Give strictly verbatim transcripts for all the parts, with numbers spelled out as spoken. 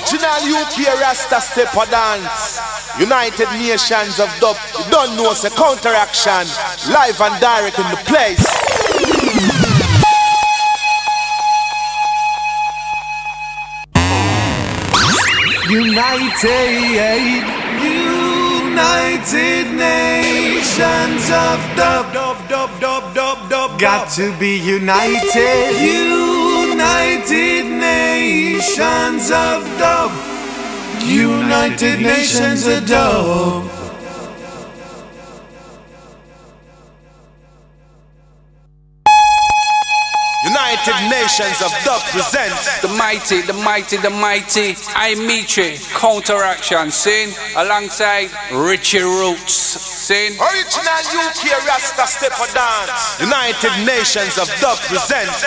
Original U K Rasta Stepper Dance. United Nations of Dub. You don't know, it's a counteraction. Live and direct in the place. United, United Nations of Dub, dub, dub, dub, dub, dub. Got to be united. United Nations of Dub. United Nations of Dub. United Nations of Dub presents the mighty, the mighty, the mighty I Mitri Counteraction, sing alongside Richie Roots, sing Original U K Rasta Stepper Dance. United Nations of Dub presents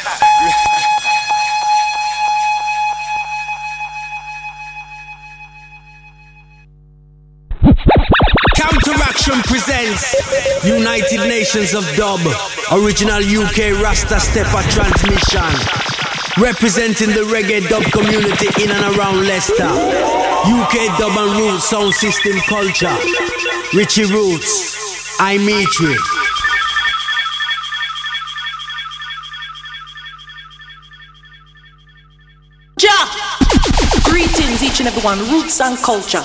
Counteraction presents United Nations of Dub, original U K Rasta Stepper transmission, representing the reggae dub community in and around Leicester. U K dub and root sound system culture. Richie Roots, I Mitri. Ja! Greetings each and everyone, roots and culture.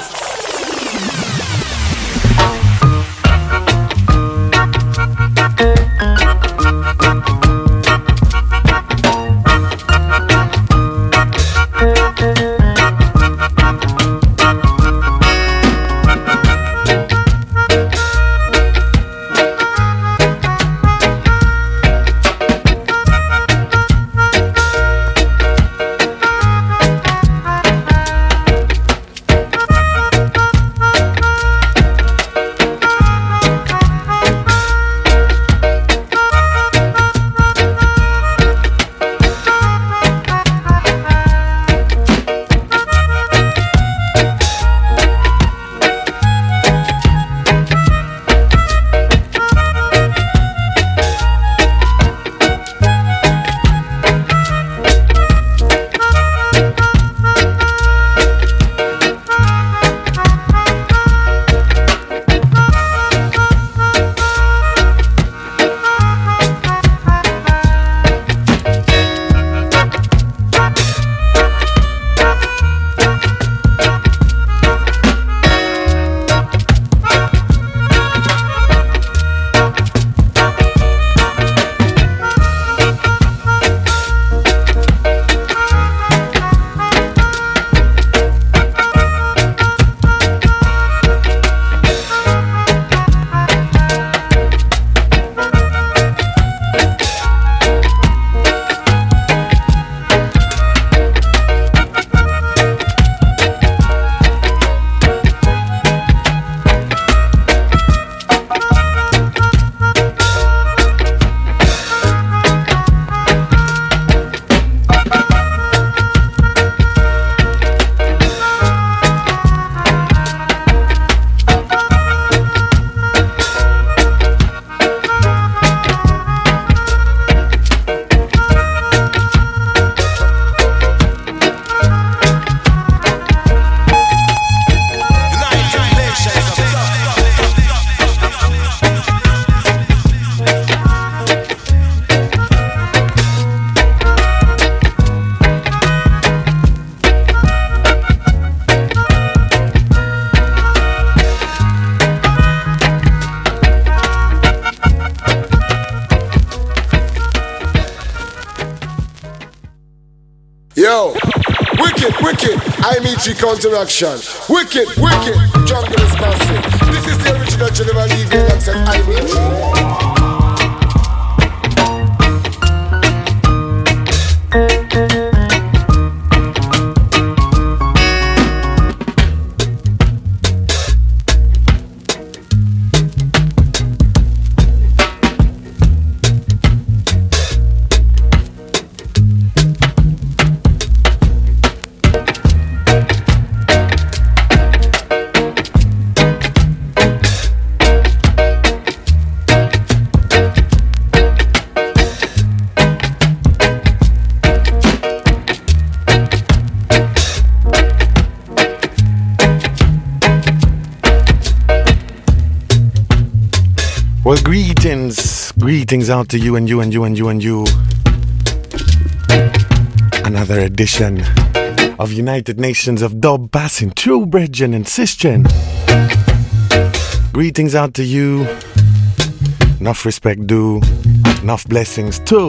Yo, wicked, wicked, I Mitri Counteraction. Wicked, wicked, jungle is massive. This is the original Geneva League alongside I Mitri. Greetings out to you and you and you and you and you. Another edition of United Nations of Dub passing through, brethren and sistren. Greetings out to you. Enough respect due. Enough blessings too.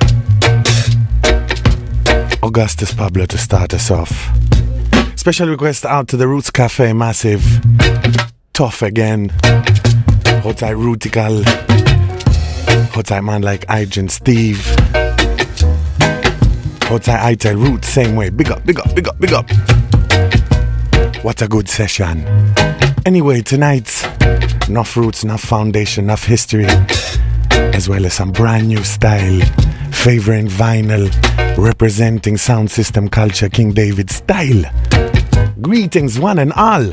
Augustus Pablo to start us off. Special request out to the Roots Cafe, massive. Tough again. Hotai Rootical. Hotai man like Ijan Steve. Hotai Ital Roots, same way. Big up, big up, big up, big up. What a good session. Anyway, tonight, enough roots, enough foundation, enough history, as well as some brand new style, favoring vinyl, representing sound system culture, King David style. Greetings one and all.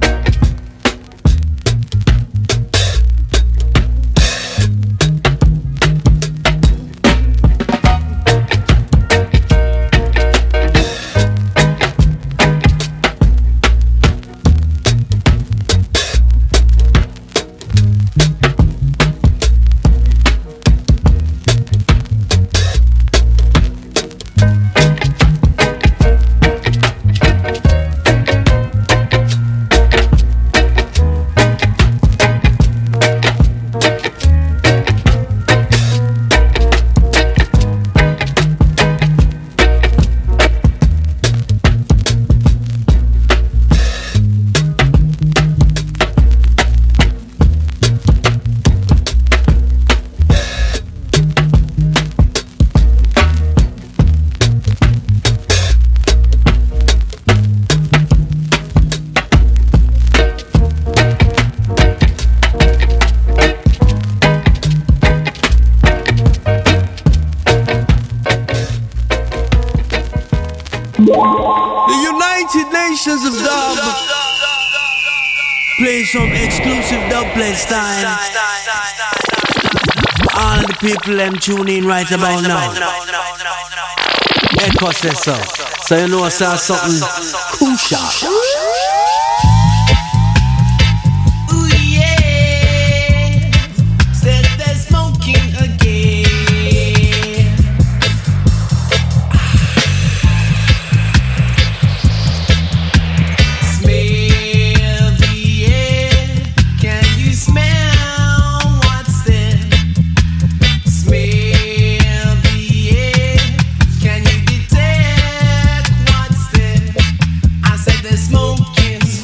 Some exclusive dubplate style. All the people them tune in right about now. Echo says so. So you know I saw something crucial. Smoking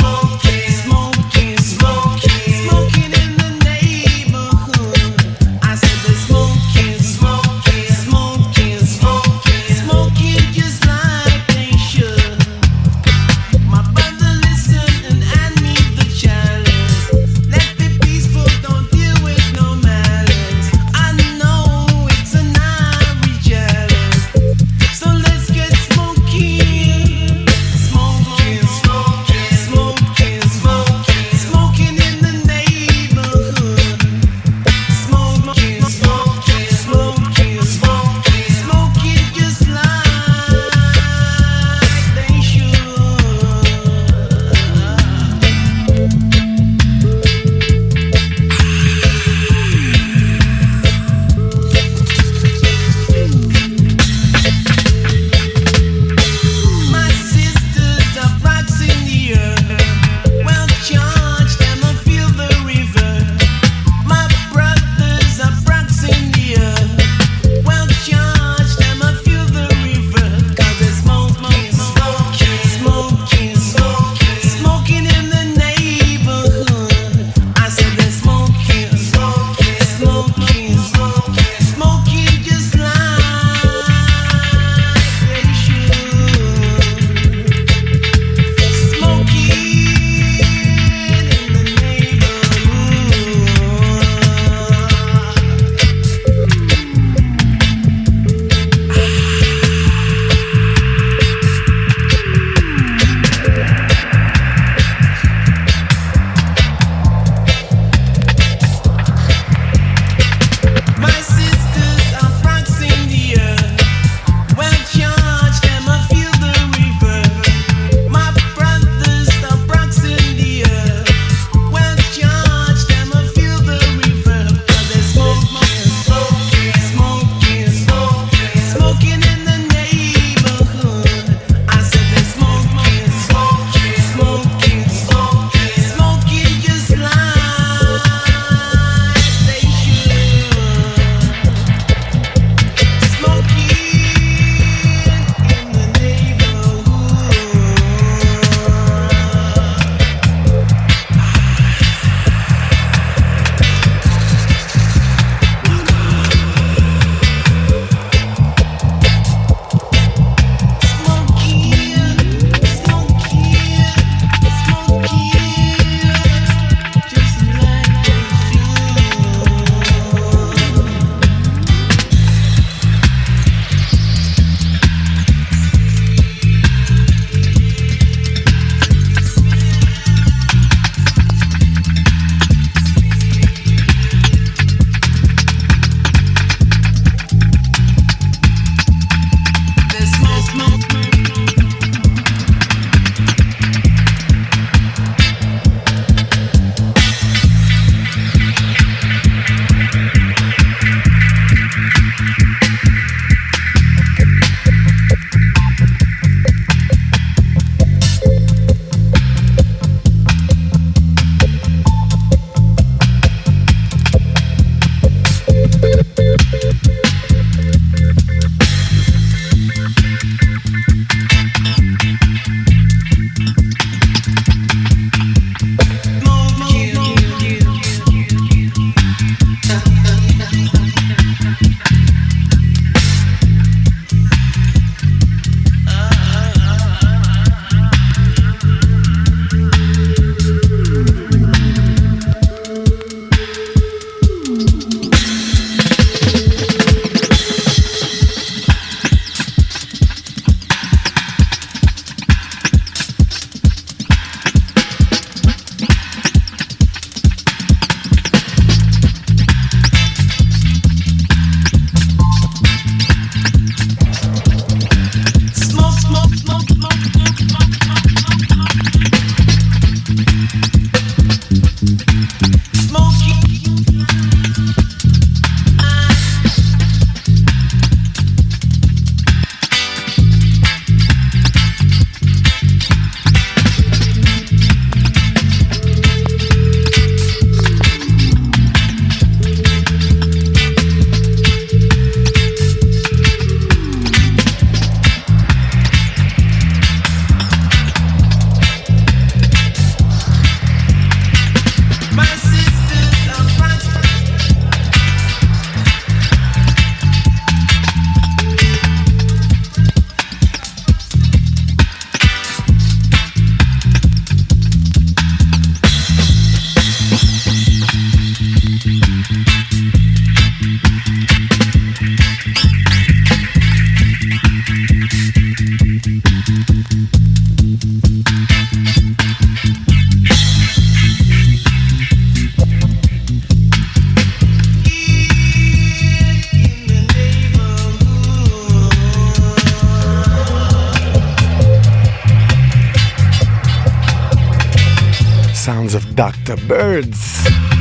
Doctor Birds.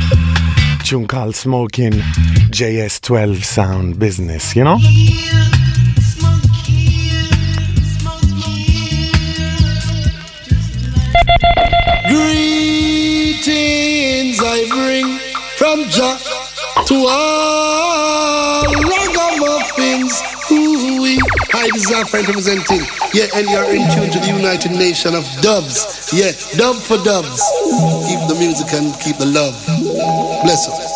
Tune called Smoking, J S twelve sound business, you know? Greetings I bring from Jah to all ragamuffins. Ooh-wee. Hi, this is our friend representing. Yeah, and you're in tune to the United Nation of Dubs. Yeah, dub for dubs. Keep the music and keep the love. Bless them.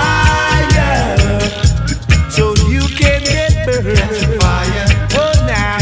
Fire. Oh, now.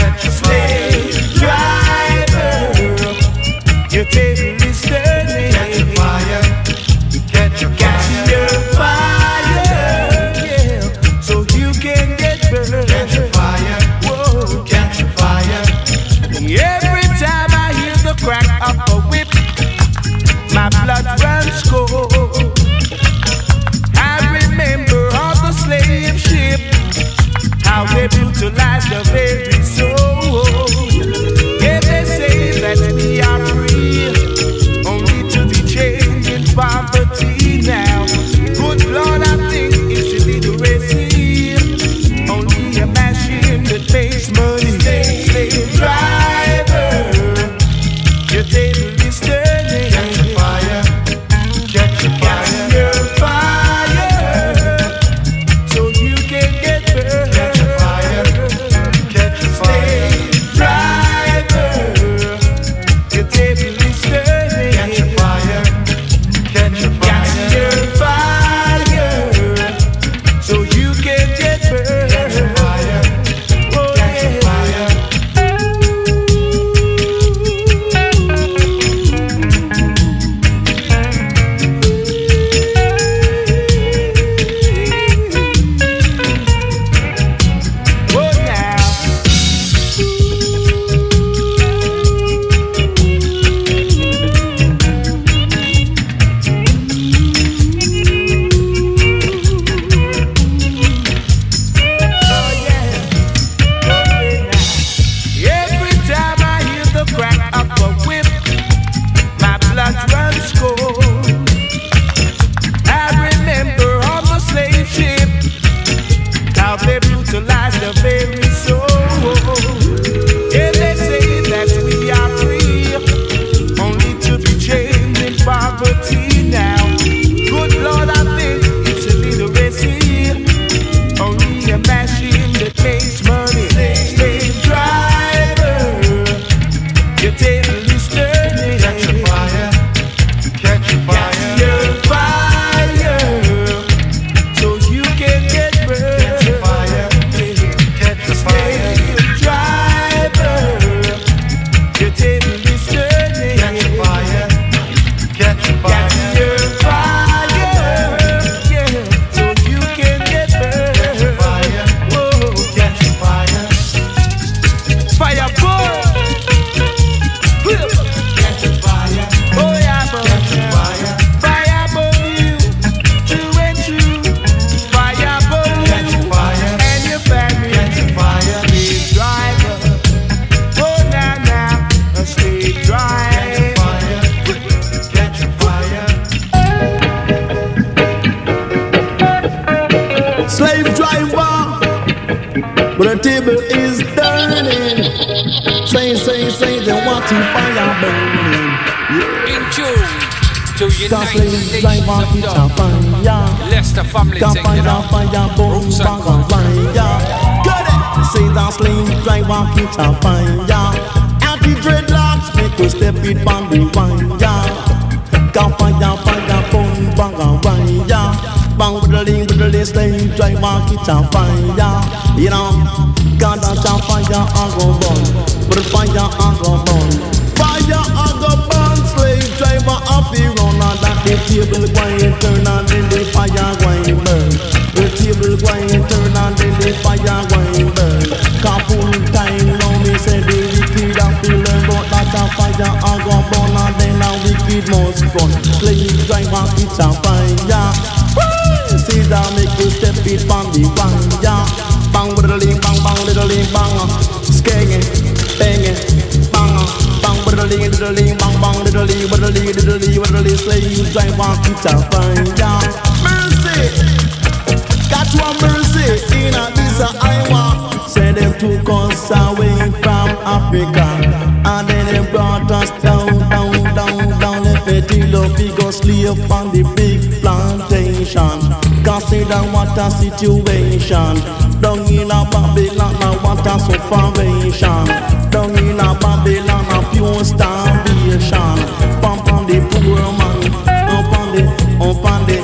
but the table is turning. Say, say, say, they want to fire burning. Yeah. In June, to United Nations of Dub. Leicester family taking it up. Roots and culture. Say that sling drive walk it a fire. Anti-dreadlocks make us step it from the wire. Got fire, fire, boom, bang, wire. Bang with the link, with the list, sling drive walk it a fire. You know, God that's a fire and go burn. But the fire and go burn. Fire and go burn. Slave driver up the run and that the table going turn and then the fire going burn. The table going turn and then the fire going burn. Cause full time now me say the wicked have to learn. But that a fire a go burn and then a wicked must run. Slave driver it's a fire. See that make you step it from the wire. Bang with the link, bang bang little link, bang. Skenging, banging, bang. Bang with the link, little link, bang bang little link, with the link, little link, with the link. Slave driver it's a fire. Mercy. Got one mercy in a this Iowa. Say them took us away from Africa, and then they brought us down, down, down, down. If it till the figure slave on the big plantation. Consider what a situation. Down in a Babylon, what a sufferation. Down in a Babylon, a pure starvation. Pump on the poor man, up on the, up on the.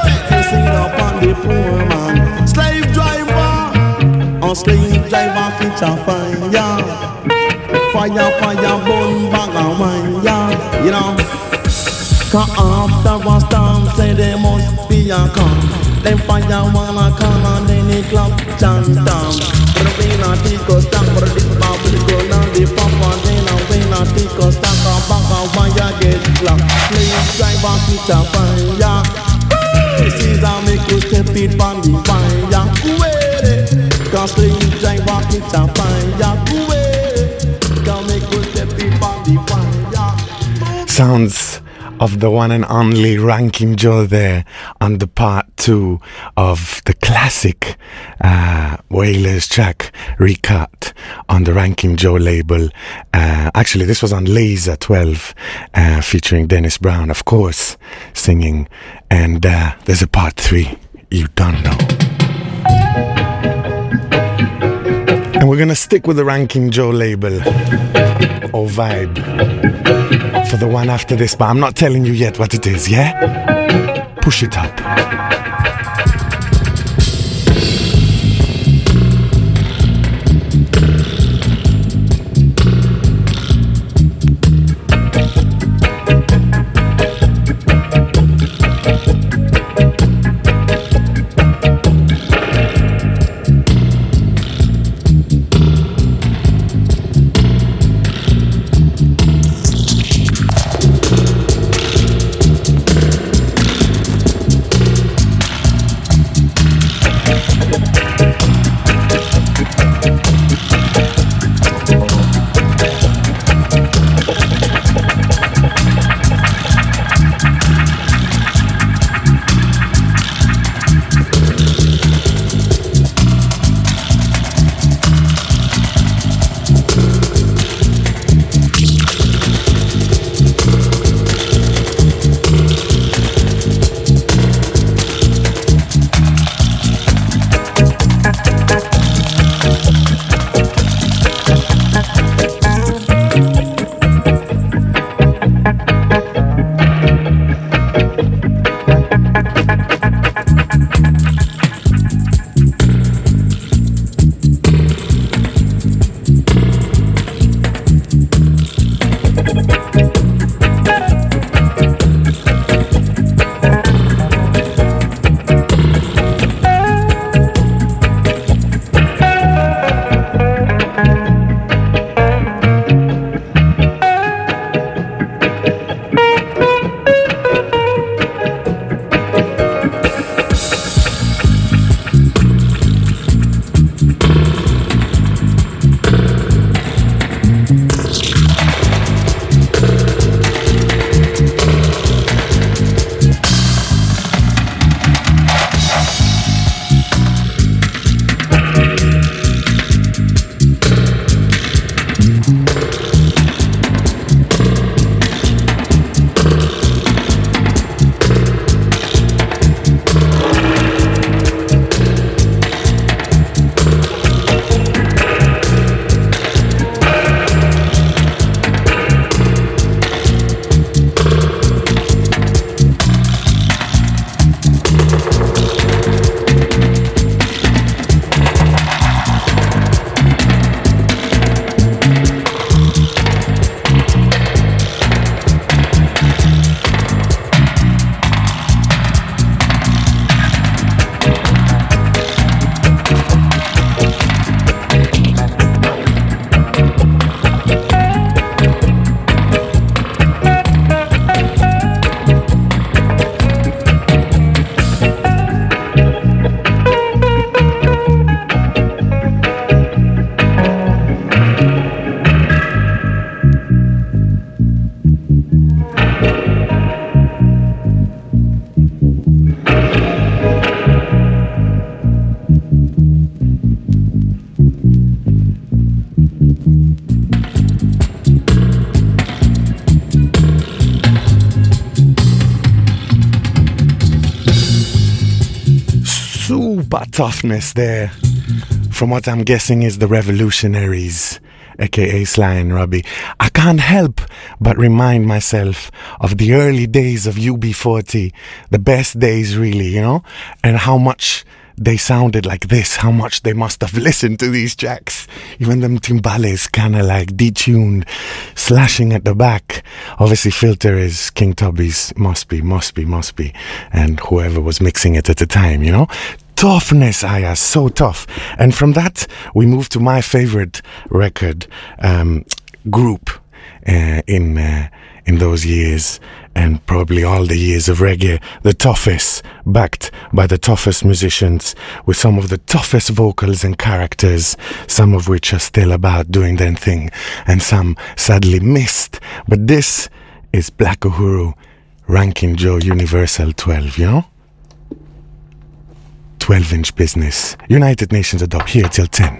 Up on the poor man. Slave driver, on slave driver it's a fire. Fire, fire, burn bag of wire. You know, cause after a storm say there must be a calm. Then fire wanna come and then it clap chant down. But the pain I take us down, but the pop will go down the pop and then the pain I take us down. Cause back of wire get clapped. Slave driver it's a fire. This is how make you step it on the fire. Kuwait, cause slave driver it's a fire. Kuwait, can make you step it on the fire. Sounds of the one and only Ranking Joe there on the part two of the classic uh, Wailers track Recut on the Ranking Joe label. Uh, actually, this was on Laser twelve uh, featuring Dennis Brown, of course, singing. And uh, there's a part three, you don't know. And we're gonna stick with the Ranking Joe label or vibe for the one after this, but I'm not telling you yet what it is, yeah? Push it up. super toughness there from what I'm guessing is the Revolutionaries, aka Sly and Robbie. I can't help but remind myself of the early days of U B forty, the best days really, you know, and how much they sounded like this, how much they must have listened to these tracks. Even them timbales kind of like detuned, slashing at the back. Obviously Filter is King Tubby's, must be, must be, must be, and whoever was mixing it at the time, you know. Toughness, Aya, so tough. And from that, we moved to my favorite record um, group uh, in uh, in those years, and probably all the years of reggae, the toughest, backed by the toughest musicians, with some of the toughest vocals and characters, some of which are still about doing their thing, and some sadly missed. But this is Black Uhuru, Ranking Joe Universal twelve, you know? twelve inch business. United Nations of Dub, here till ten.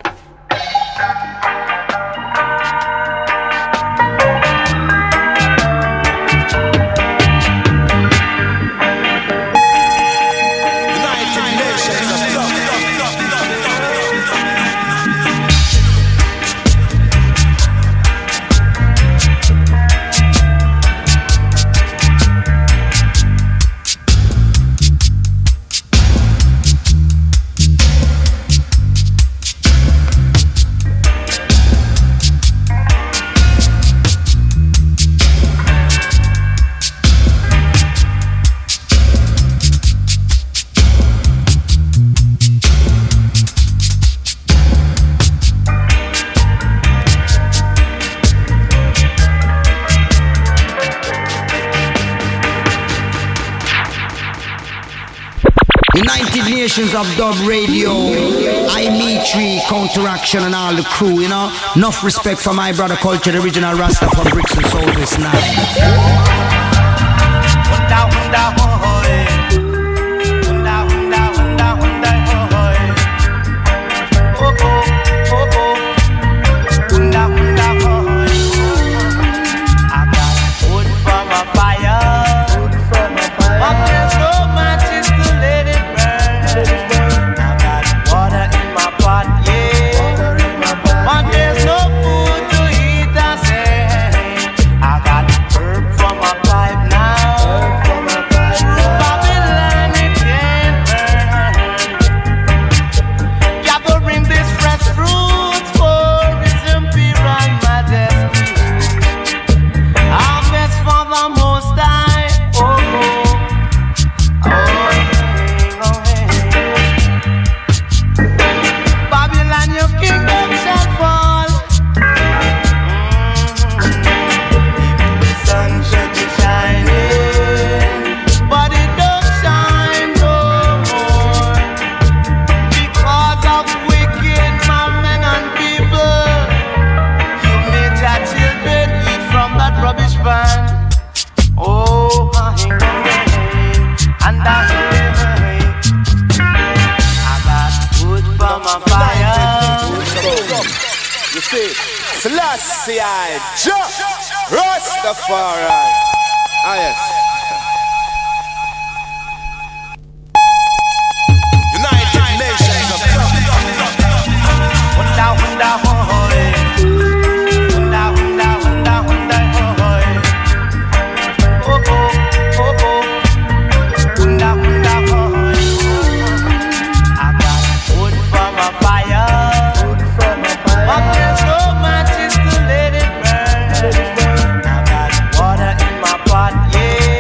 United Nations of Dub Radio, I Mitri, Counteraction and all the crew, you know. Enough respect for my brother culture, the original Rasta from Bricks and Soul this night. Selassie I, Jah Rastafari. Ah yes. United Nations of Wunda wunda hoy. Wunda wunda wunda wunda hoy. Oh oh oh oh. Wunda wunda hoy. I got wood from a fire. Wood from a fire. But there's no matches to let it burn. I got water in my pot, yeah.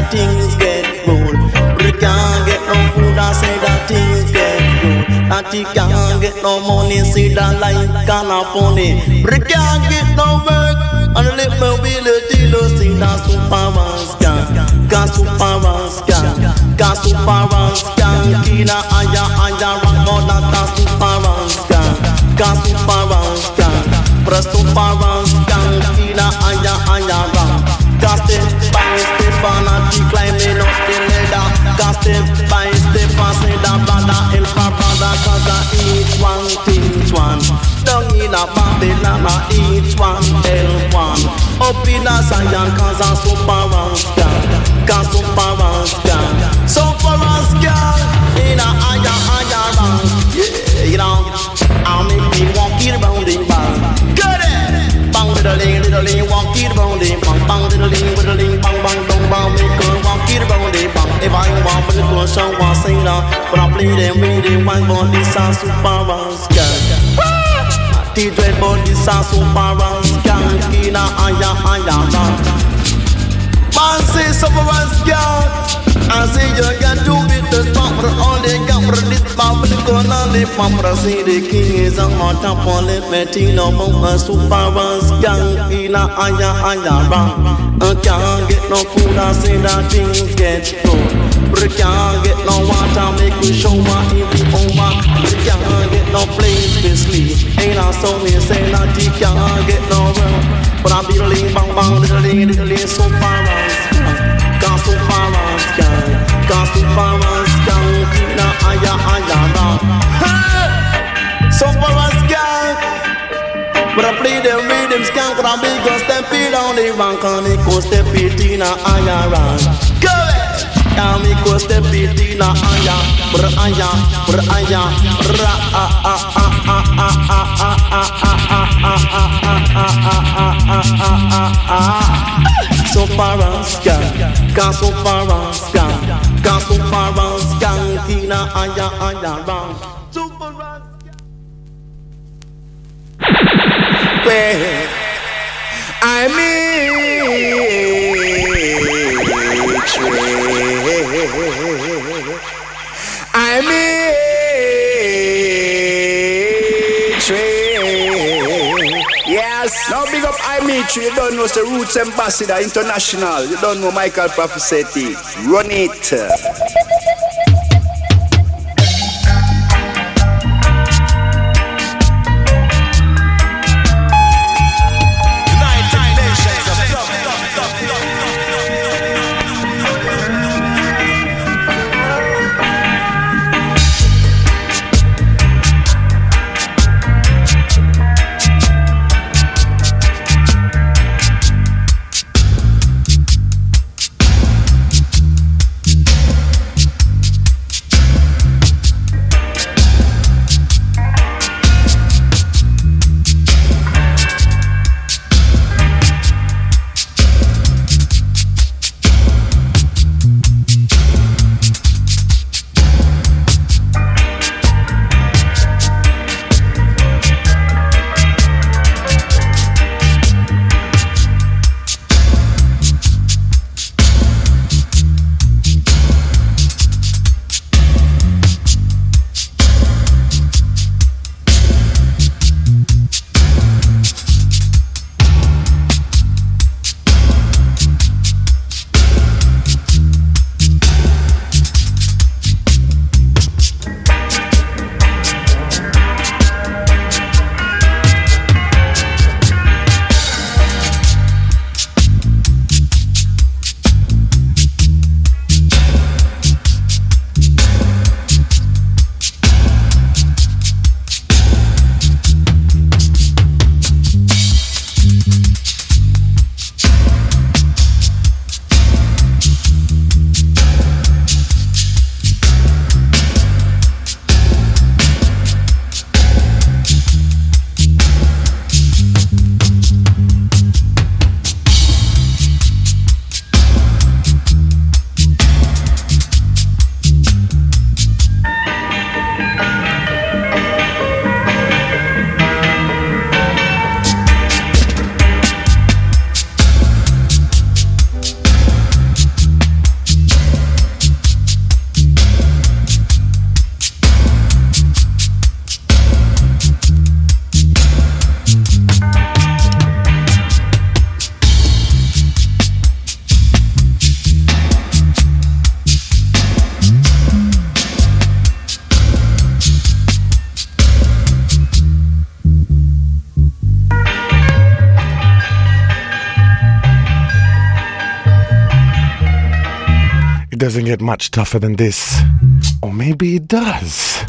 that things get cold. We can't get no food, I say that things get cold. That you can't get no money, see that life kinda funny. We can't get no work, and the little mobility, to see that super scam. Got super scam, got super scam. Kina aya aya rock, more than that super scam. Got super scam, press super scam. Kina aya aya rock. Got step by step on a keep climbing up the ladder. Got step by step on say that brother help a brother, cause I each one teach one. Down in a Babylon I each one help one. Up in a Zion cause I super scan. Cause super scan. Super scan in a higher higher rank. Yeah, you know I'll make me walk it around the bar. Get it! Bang with a ling, little ling, walk it around the bang, bang little ling, with a ling, bang bang, don't bang, make her walk it around the bang. If I want for the course, I want to sing now, but I play them with them one born this a super scan. The dread born this a super scan. Kina aya aya man. Man say super scan. I say you can do it the top, but all they got for this mouth, but gonna live my say the king is on top of the Metino, a super scan. Kina aya aya man. I can't get no food, I say that things get cold. We can't get no water, make we show what if we over. We can't get no place to sleep. Ain't I so we say that you can't get no room. But I be the ling bang bang, little ling, little ling, so far scan. Got so far scan, got so far scan. Kina aya aya rock. So far scan. But I play the rhythm scan, but I big go step it on the rank, and it go step it in a higher rank. Go ahead! Now me go step it in a higher, br higher, br higher, ra ah ah ah ah ah ah ah ah ah ah. So far scan, can so far scan, can so far scan, kina higher higher rank. Super scan. Where I meet I meet yes. Now big up I meet you. You don't know the Roots Ambassador International. You don't know Michael Prophecy. Run it. get much tougher than this. Or maybe it does.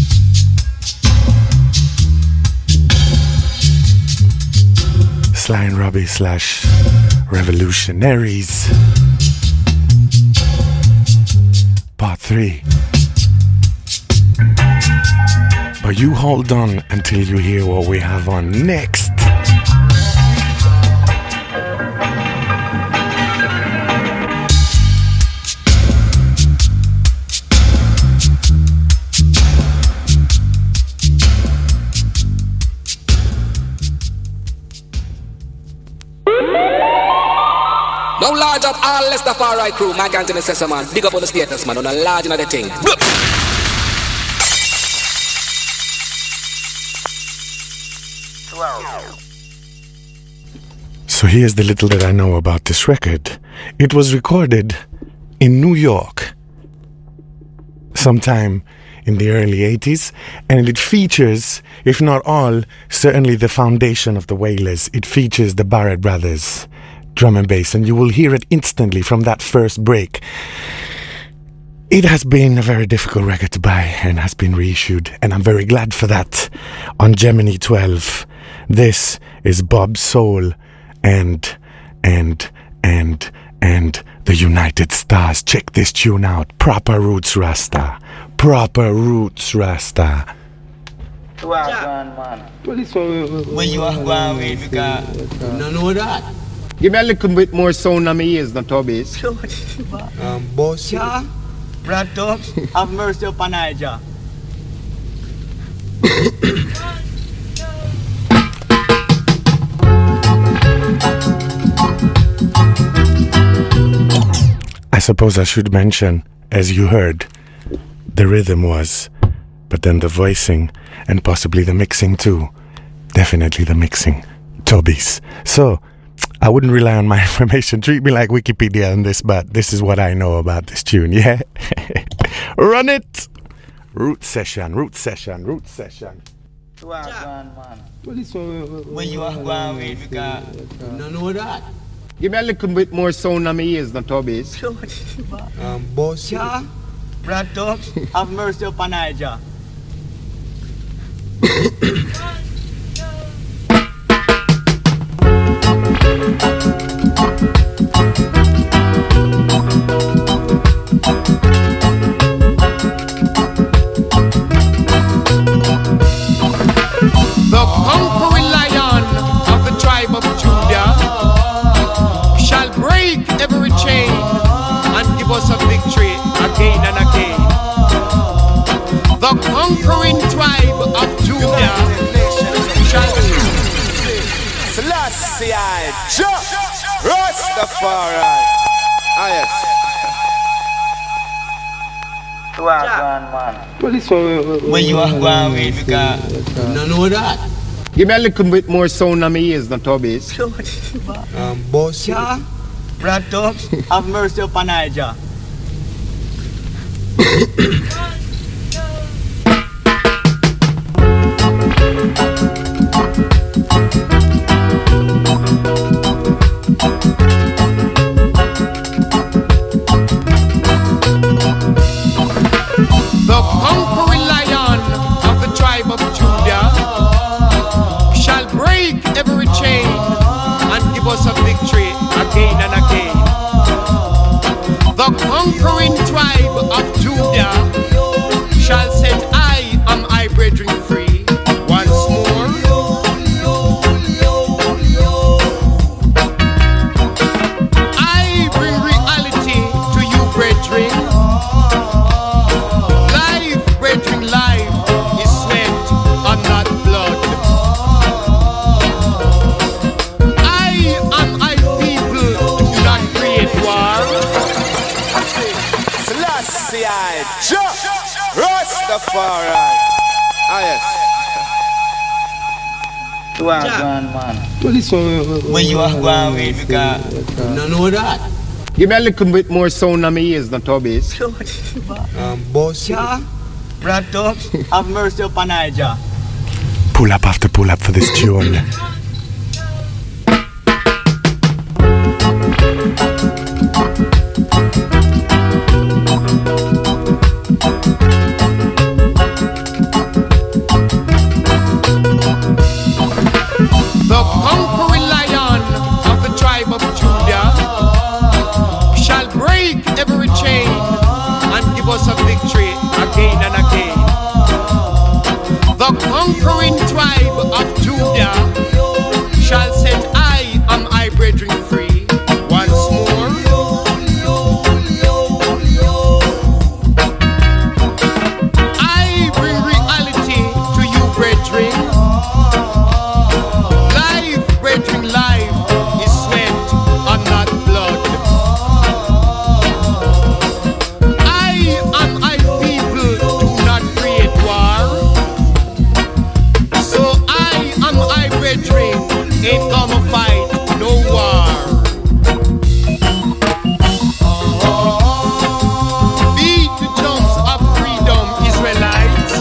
Sly and Robbie slash Revolutionaries. Part three. But you hold on until you hear what we have on next. Now large up all Rastafari crew, my gang to the session man. Big up on the status man, on a large another thing. So here's the little that I know about this record. It was recorded in New York sometime in the early eighties, and it features, if not all, certainly the foundation of the Wailers. It features the Barrett Brothers, drum and bass, and you will hear it instantly from that first break. It has been a very difficult record to buy and has been reissued, and I'm very glad for that. On Gemini twelve, this is Bob Soul and, and, and, and the United Stars. Check this tune out. Proper Roots Rasta. Proper Roots Rasta. Man. When you are going with, because you don't know that. Give me a little bit more sound on my ears, not Tobies. um, boss. Yeah. Brad Tubbs, have mercy upon Niger. I suppose I should mention, as you heard, the rhythm was, but then the voicing and possibly the mixing too. Definitely the mixing. Tobies. So, I wouldn't rely on my information. Treat me like Wikipedia on this, but this is what I know about this tune, yeah? Run it! Root session, root session, root session. Man. When you are going with, because you don't know that. Give me a little bit more sound on my ears, not Tobies. um, boss. Yeah. Brad Tubbs, have mercy upon Niger. The conquering lion of the tribe of Judah shall break every chain and give us a victory again and again. The conquering tribe of Judah shall Selassie, Jah Rastafari. Ah, yes. Man. When you are going with, because you don't know that. Give me a little bit more sound on my ears, not Tobies. um, boss. Yeah. Brad Tubbs, have mercy upon Niger. The conquering lion of the tribe of Judah shall break every chain and give us a victory again and again. The conquering tribe of Judah shall set I am I brethren free once more. I bring reality to you, brethren. Life, brethren, life is sweat and not blood. I and I people do not create war. Selassie, Jah Rastafari. Ah, yes. Man. When you are going with, because you don't know that. Give me a little bit more sound on my ears, not Tobies. um, boss. Yeah. Brad Tubbs, have mercy upon Niger. Pull up after pull up for this tune. victory again and again. The conquering tribe of Judah shall set I and I brethren free once more. I bring reality to you, brethren. Life, brethren, life is sweat and not blood. I and I people do not create war. So I and I brethren ain't gonna fight no war. Beat the drums of freedom, Israelites.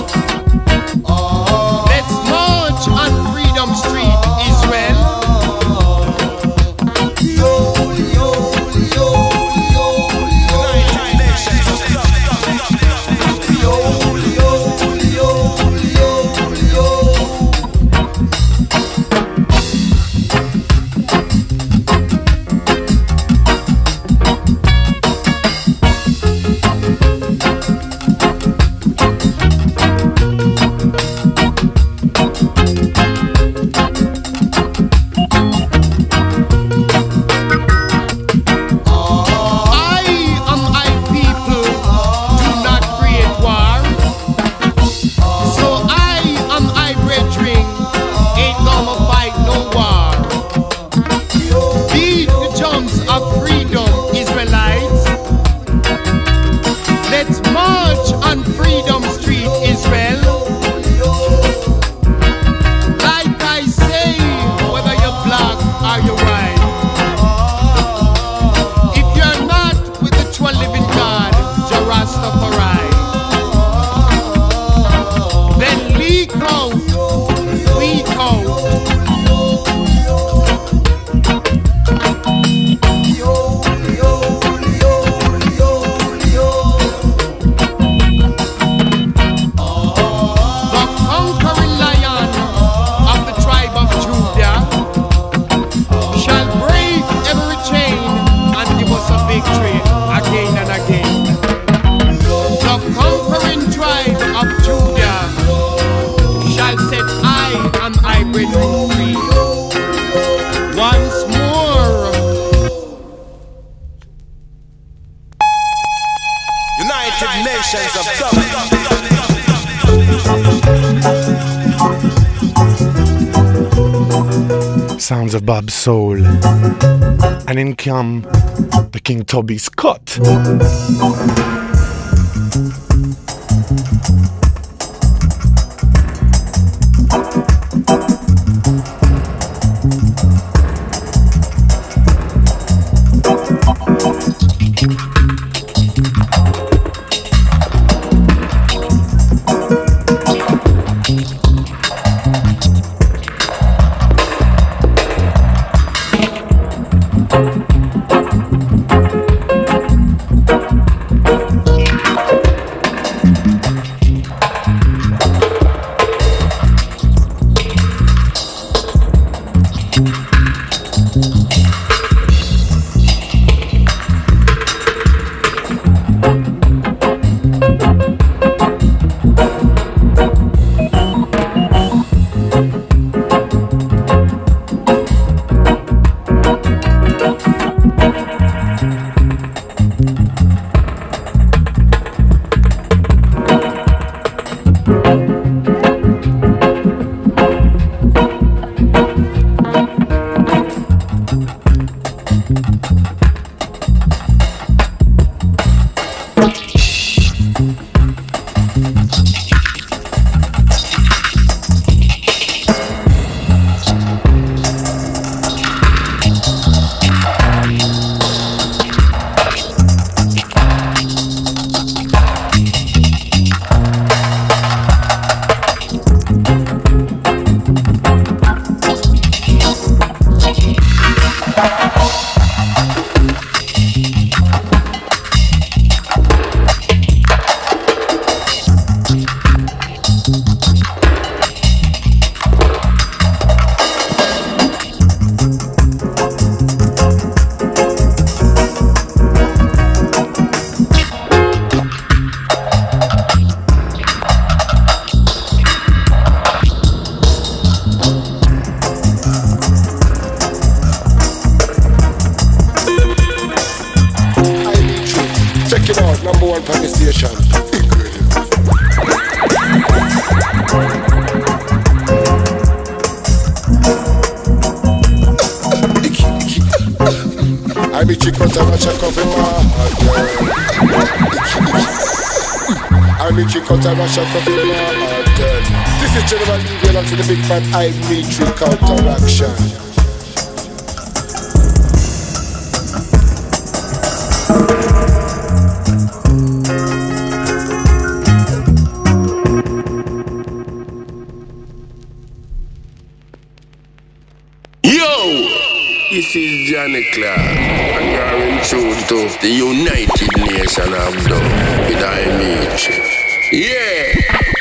Let's march on Freedom Street, Israel. I and I people do not create war. So I and I brethren ain't gonna fight no war. Beat the drums of freedom, Israelites. Let's march on Freedom Street, Israel. Like I say, whether you're black or you're white. If you're not with the true and living God, Jah Rastafari, then leak out, weak out. The conquering lion of the tribe of Judah shall break every chain and give us a victory again and again. The conquering tribe of Judah shall set I and I brethren free once more. United Nations of Sounds of Bob's Soul. And in come the King Tubby's cut. I'm Mitri Counteraction from the Northern. This is General Lee along to the big man. I'm Mitri Counteraction. This is Johnny Clark, and you are in tune to the United Nation of Dub with I Mitri. Yeah!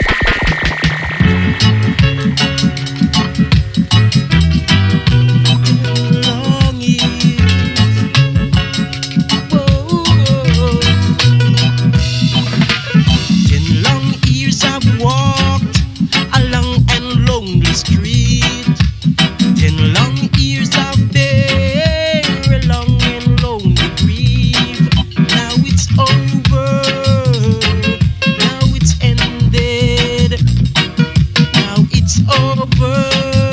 Ten long years I've walked a long and lonely street. Ten long years I've been a long and lonely grief. Now it's over. Now it's ended. Now it's over.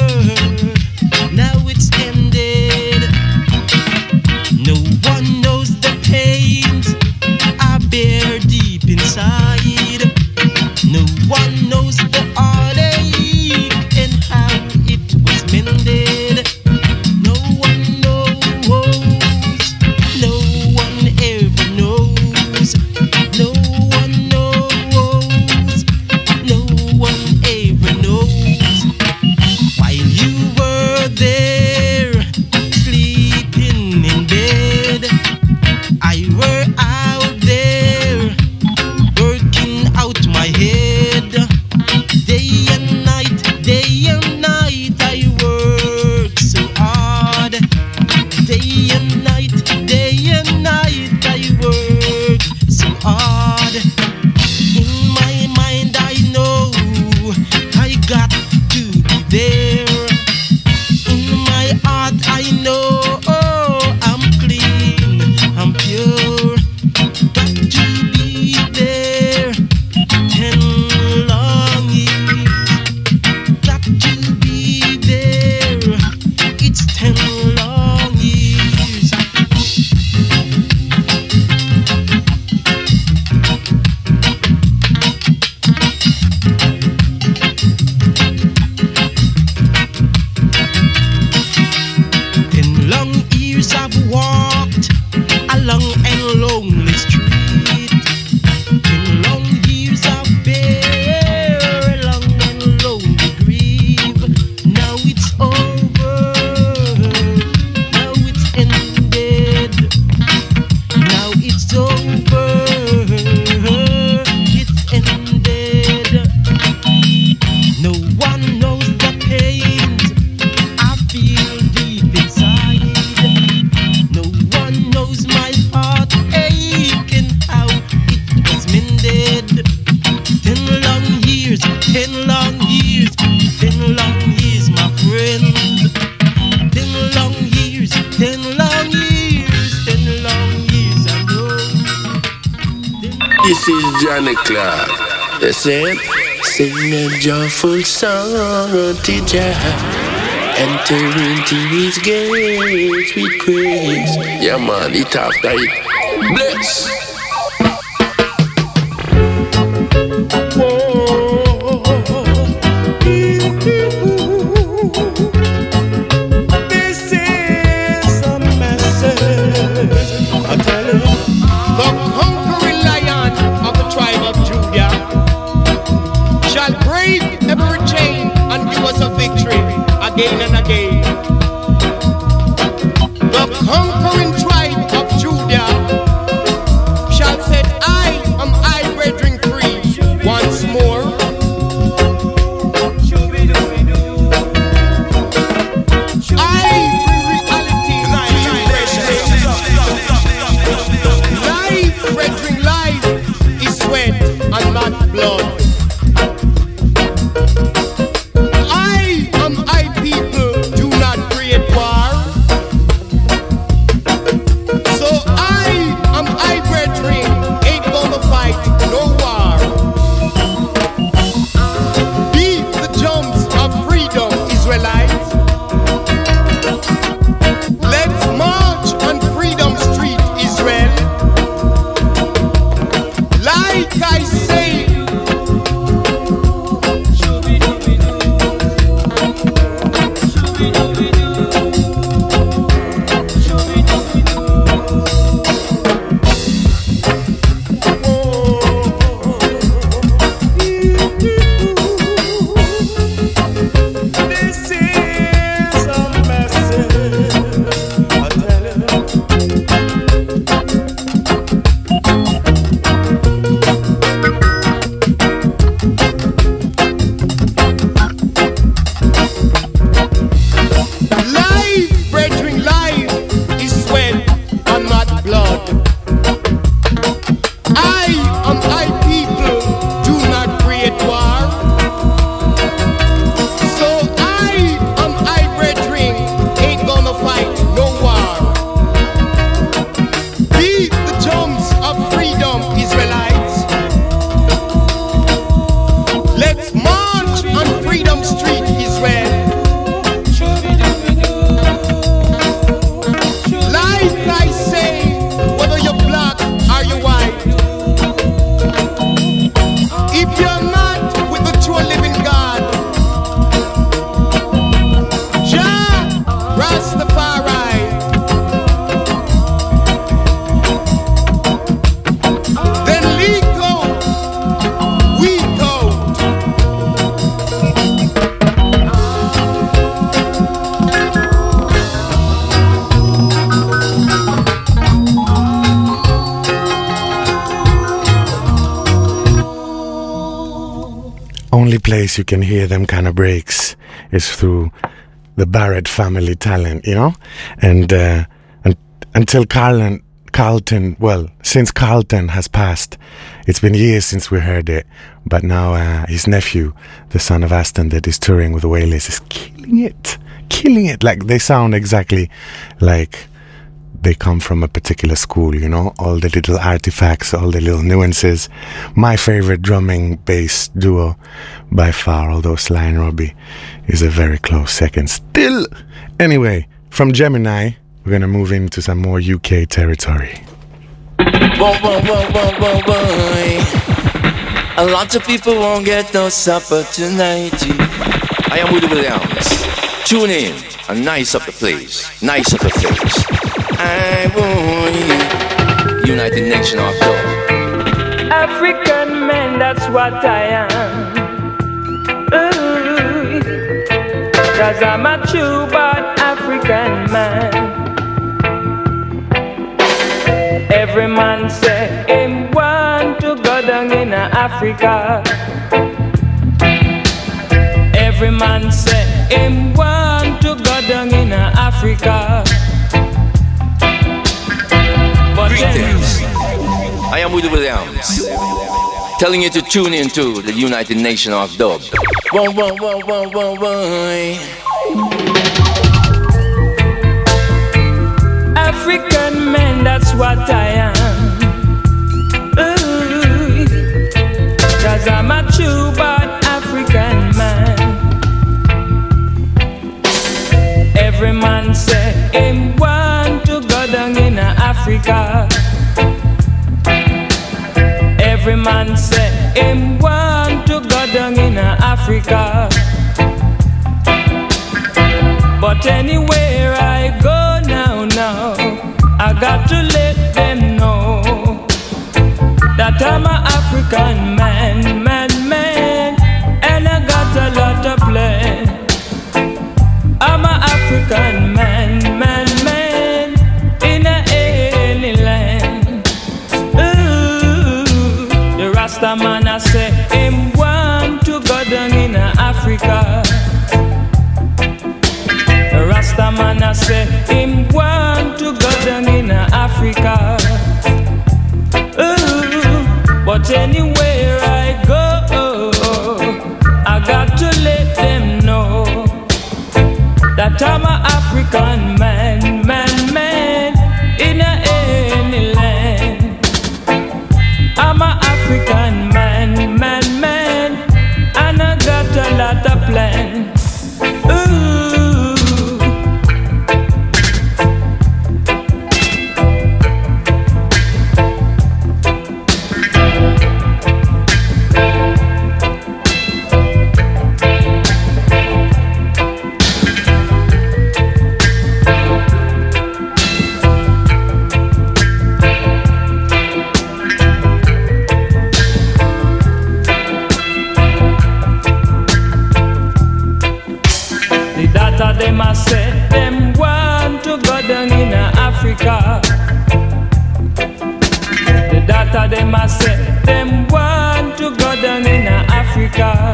Now it's ended. No one knows the pains I bear deep inside. No one knows the heartache and how it was mended. No one knows. No one ever knows. No one knows. No one ever knows. While you were there sleeping in bed, I were out there working out my head. Day and night, day and night, I work so hard. Day and night, day and night, I work so hard. In my mind, I know I got to be there. In my heart, I know I'm clean, I'm pure. Got to be there. Ten long years. Got to be there. It's ten long years. Ten long years I've walked a long and lonely street. Ten long years I've bear a long and lonely grief. Now it's over. Now it's ended. Now it's over. It's ended. No one knows the pains I feel deep inside. No one knows my heart ache and how it was mended. Ten long years, ten long years, ten long years, my friend. Ten long years, ten long years, ten long years, I know. This is Johnny Clark. They said, sing a joyful song unto Jah, enter into his gates with praise. Yeah man, it after it. Bless. This is a message. I tell you, The conquering lion of the tribe of Judah shall break every chain and give us a victory again and again. The conquering tribe of Judah shall set I am I brethren free once more. I bring reality to life, brethren, life is sweat and not blood. I am I people, do not create war. So I am I brethren, ain't gonna fight no war. only place you can hear them kind of breaks is through the Barrett family talent, you know? And, uh, and until Carlton, Carlton, well, since Carlton has passed, it's been years since we heard it. But now uh, his nephew, the son of Aston, that is touring with the Wailers, is killing it. Killing it. Like, they sound exactly like they come from a particular school, you know? All the little artifacts, all the little nuances. My favorite drumming bass duo by far, although Sly and Robbie is a very close second still. Anyway, from Gemini, we're going to move into some more U K territory. Whoa, whoa, whoa, whoa, whoa, whoa. A lot of people won't get no supper tonight. I am Woody Williams. Tune in and nice up the place, nice up the face. I want you. United Nation of Dub. African man, that's what I am. Ooh, cause I'm a true born African man. Every man say him want to go down in Africa. Every man say him want to go down in Africa. But Greetings. I am Woody Williams, telling you to tune in to the United Nation of Dub. Whoa, whoa, whoa, whoa, whoa, whoa. African man, that's what I am. Ooh, cause I'm a true born African man. Every man say him want to go down in Africa. Every man say him want to go down in Africa. But anywhere I go now, now, I got to let them know that I'm an African man, man, man, and I got a lot of plans. I'm an African man, man, man, in any land. Ooh, the Rasta man I say him want to go down in Africa. The Rasta man I say him want to go down in Africa. Ooh, but anywhere I go, I got to let them know that I'm an African man, man, man, in any land. I'm an African man, man, man, and I got a lot of plans. Ooh. Them I say them want to go down in Africa. The data them I say them want to go down in Africa.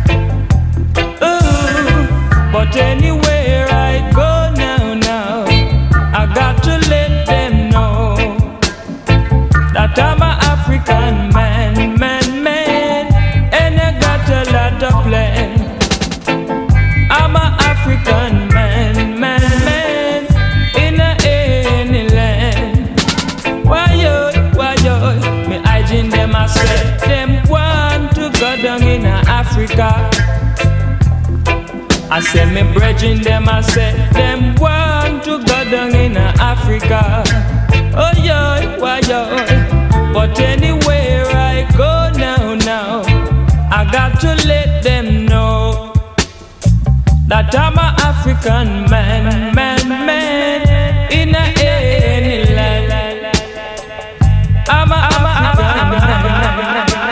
Ooh, but anywhere I go now, now, I got to let them know that I'm an African man, man, man, and I got a lot of plans. I'm an African man, man, man, in any land. Why yo, why yo, me hygiene them I say them want to go down in Africa. I say me brethren them I say them want to go down in Africa. Oh yo, why yo, but anywhere I go now, now, I got to let them know that I'm an African man, man, man, in any land. I'm a, I'm a, I'm a, I'm a, I'm a.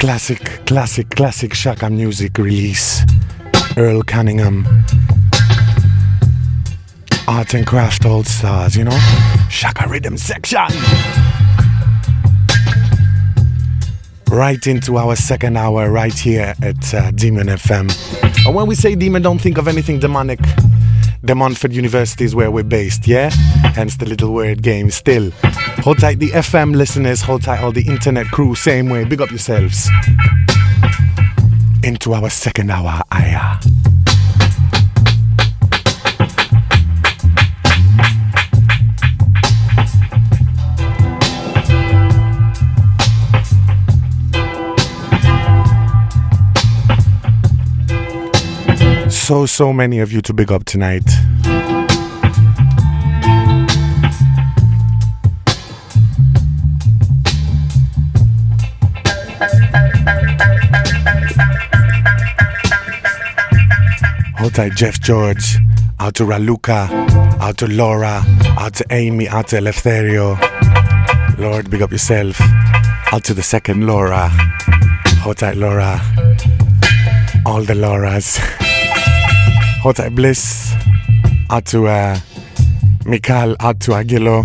classic, classic, classic Shaka music release. Earl Cunningham. Art and Craft All Stars, you know? Shaka Rhythm section. Right into our second hour right here at uh, Demon F M. And when we say demon, don't think of anything demonic. De Montfort University is where we're based, yeah? Hence the little word game still. Hold tight the F M listeners, hold tight all the internet crew, same way. Big up yourselves. Into our second hour, Aya. So, so many of you to big up tonight. Hold tight, Jeff George. Out to Raluca. Out to Laura. Out to Amy. Out to Eleftherio. Lord, big up yourself. Out to the second Laura. Hold tight, Laura. All the Lauras. Hold tight, Bliss. Out to uh, Mikal. Out to Aguilo.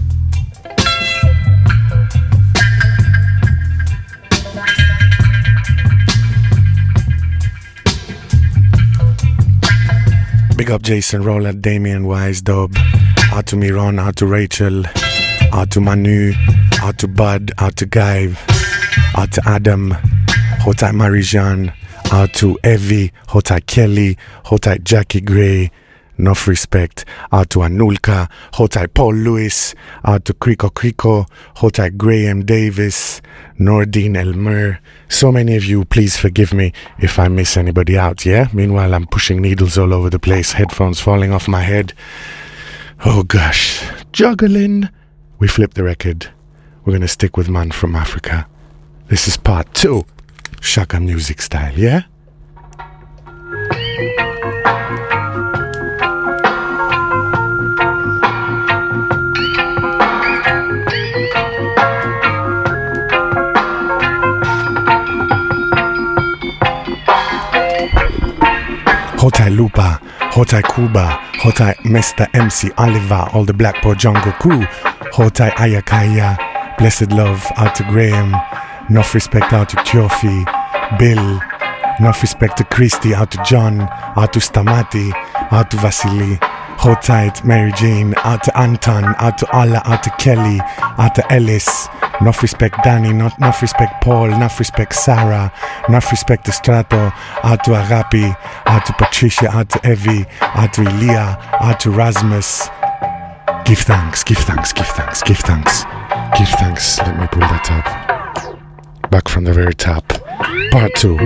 Big up Jason Rowland, Damien Wise, Dub. Out to Miron, out to Rachel. Out to Manu. Out to Bud. Out to Guy. Out to Adam. Hold tight, Marie-Jeanne. Out to Evie, hold tight Kelly, hold tight Jackie Gray, enough respect. Out to Anulka, hold tight Paul Lewis, out to Kriko Kriko, hold tight Graham Davis, Nordine Elmer. So many of you, please forgive me if I miss anybody out, yeah? Meanwhile, I'm pushing needles all over the place, headphones falling off my head. Oh gosh, juggling. We flip the record. We're gonna stick with Man from Africa. This is part two. Shaka music style, yeah? Hotai Lupa, Hotai Kuba, Hotai Mister M C Oliver, all the Blackpool Jungle crew, Hotai Ayakaya, Blessed Love, out to Graham. Enough respect out to Kyofi, Bill. Enough respect to Christy, out to John, out to Stamati, out to Vasily. Hold tight, Mary Jane, out to Anton, out to Allah, out to Kelly, out to Ellis. Enough respect Danny, not enough respect Paul, enough respect Sarah, enough respect to Strato, out to Agapi, out to Patricia, out to Evie, out to Elia, out to Rasmus. Give thanks, give thanks, give thanks, give thanks, give thanks. Let me pull that up. Back from the very top. Part two.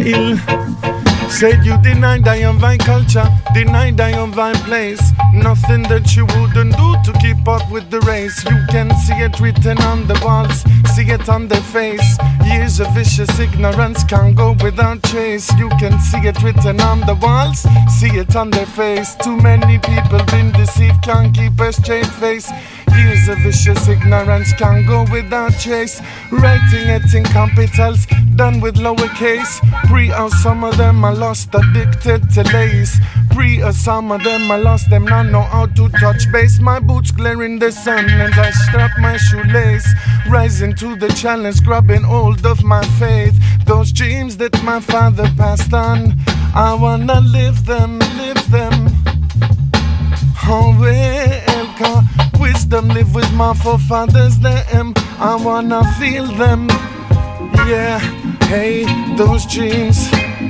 ill. Said you denied I am thy culture, denied I am thy place. Nothing that you wouldn't do to keep up with the race. You can see it written on the walls, see it on their face. Years of vicious ignorance can't go without trace. You can see it written on the walls, see it on their face. Too many people been deceived, can't keep a straight face. Years of vicious ignorance can't go without trace. Writing it in capitals, done with lowercase. Pre or some of them are lost, addicted to lace. Pre or some of them are lost, them not know how to touch base. My boots glare in the sun and I strap my shoelace. Rising to the challenge, grabbing hold of my faith. Those dreams that my father passed on, I wanna live them, live them. Oh well, 'cause wisdom live with my forefathers, them. I wanna feel them. Yeah, hey, those dreams,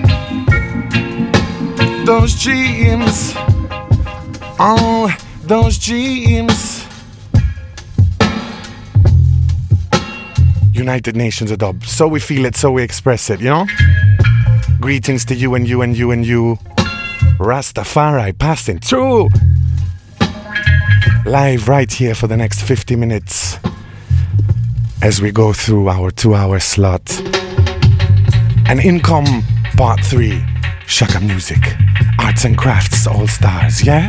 those dreams, oh, those dreams. United Nations of Dub. So we feel it, so we express it, you know? Greetings to you and you and you and you. Rastafari passing through. Live right here for the next fifty minutes as we go through our two-hour slot. And in come part three, Shaka Music, Arts and Crafts All Stars, yeah?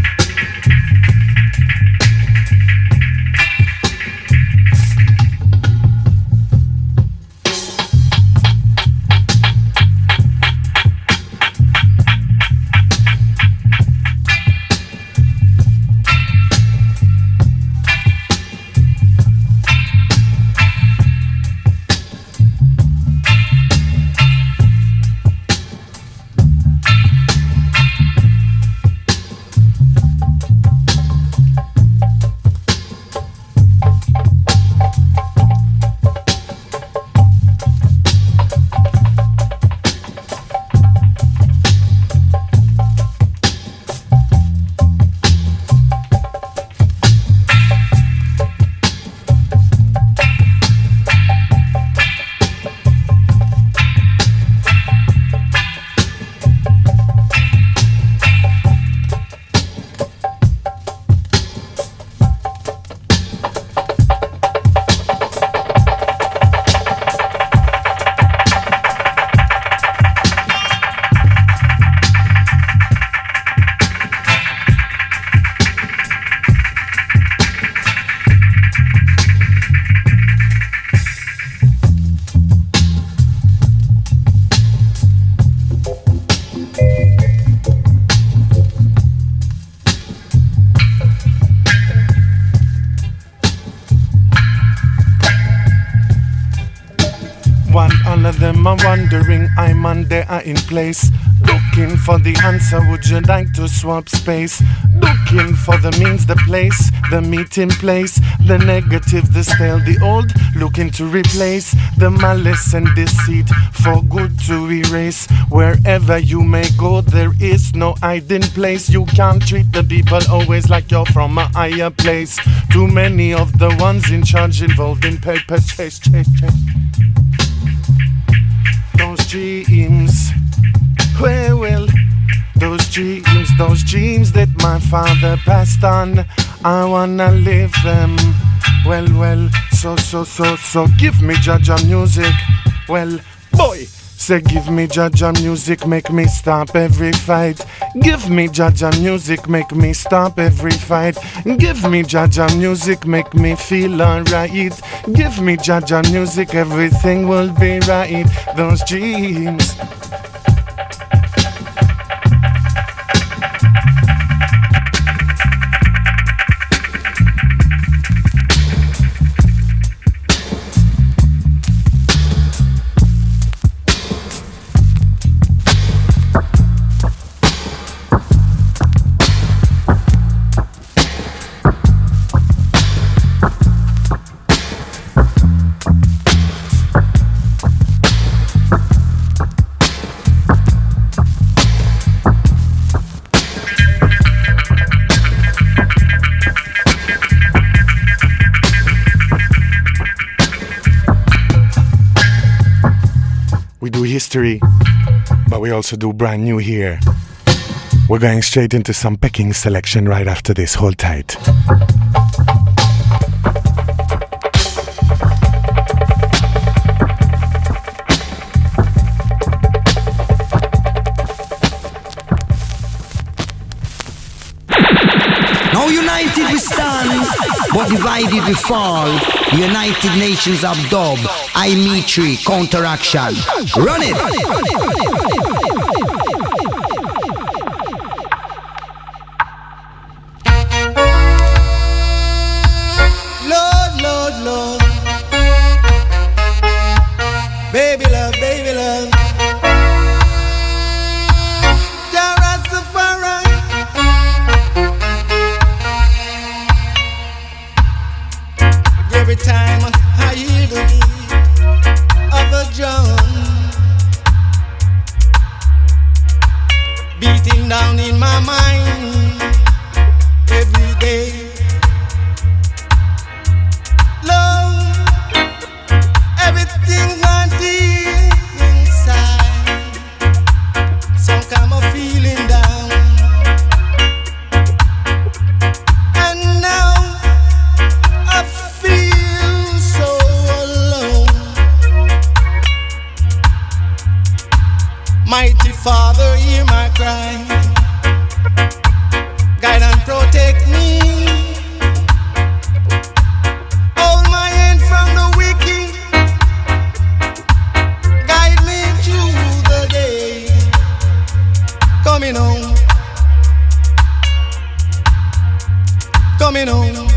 Wondering, I'm on there in place, looking for the answer. Would you like to swap space? Looking for the means, the place, the meeting place, the negative, the stale, the old, looking to replace the malice and deceit for good to erase. Wherever you may go, there is no hiding place. You can't treat the people always like you're from a higher place. Too many of the ones in charge involved in paper chase, chase, chase. Those dreams, well, well, those dreams, those dreams that my father passed on, I wanna live them. Well, well, so, so, so, so, give me Jaja music. Well, boy, say give me Jaja music, make me stop every fight. Give me Jaja music, make me stop every fight. Give me Jaja music, make me feel alright. Give me Jaja music, everything will be right. Those dreams. history, but we also do brand new here. We're going straight into some Peking selection right after this. Hold tight. Now united we stand, but divided we fall. The United Nations of Dub, I Mitri, counteraction. Run it! Run it, run it, run it, run it. Lord, Lord, Lord. Baby love, baby love. Every time I hear the beat of a drum beating down in my mind every day, love, everything's on deep inside, some kind of feeling down, and now I feel so alone. Mighty Father, hear my cry. Guide and protect me. Hold my hand from the wicked. Guide me through the day. Coming home. Coming home.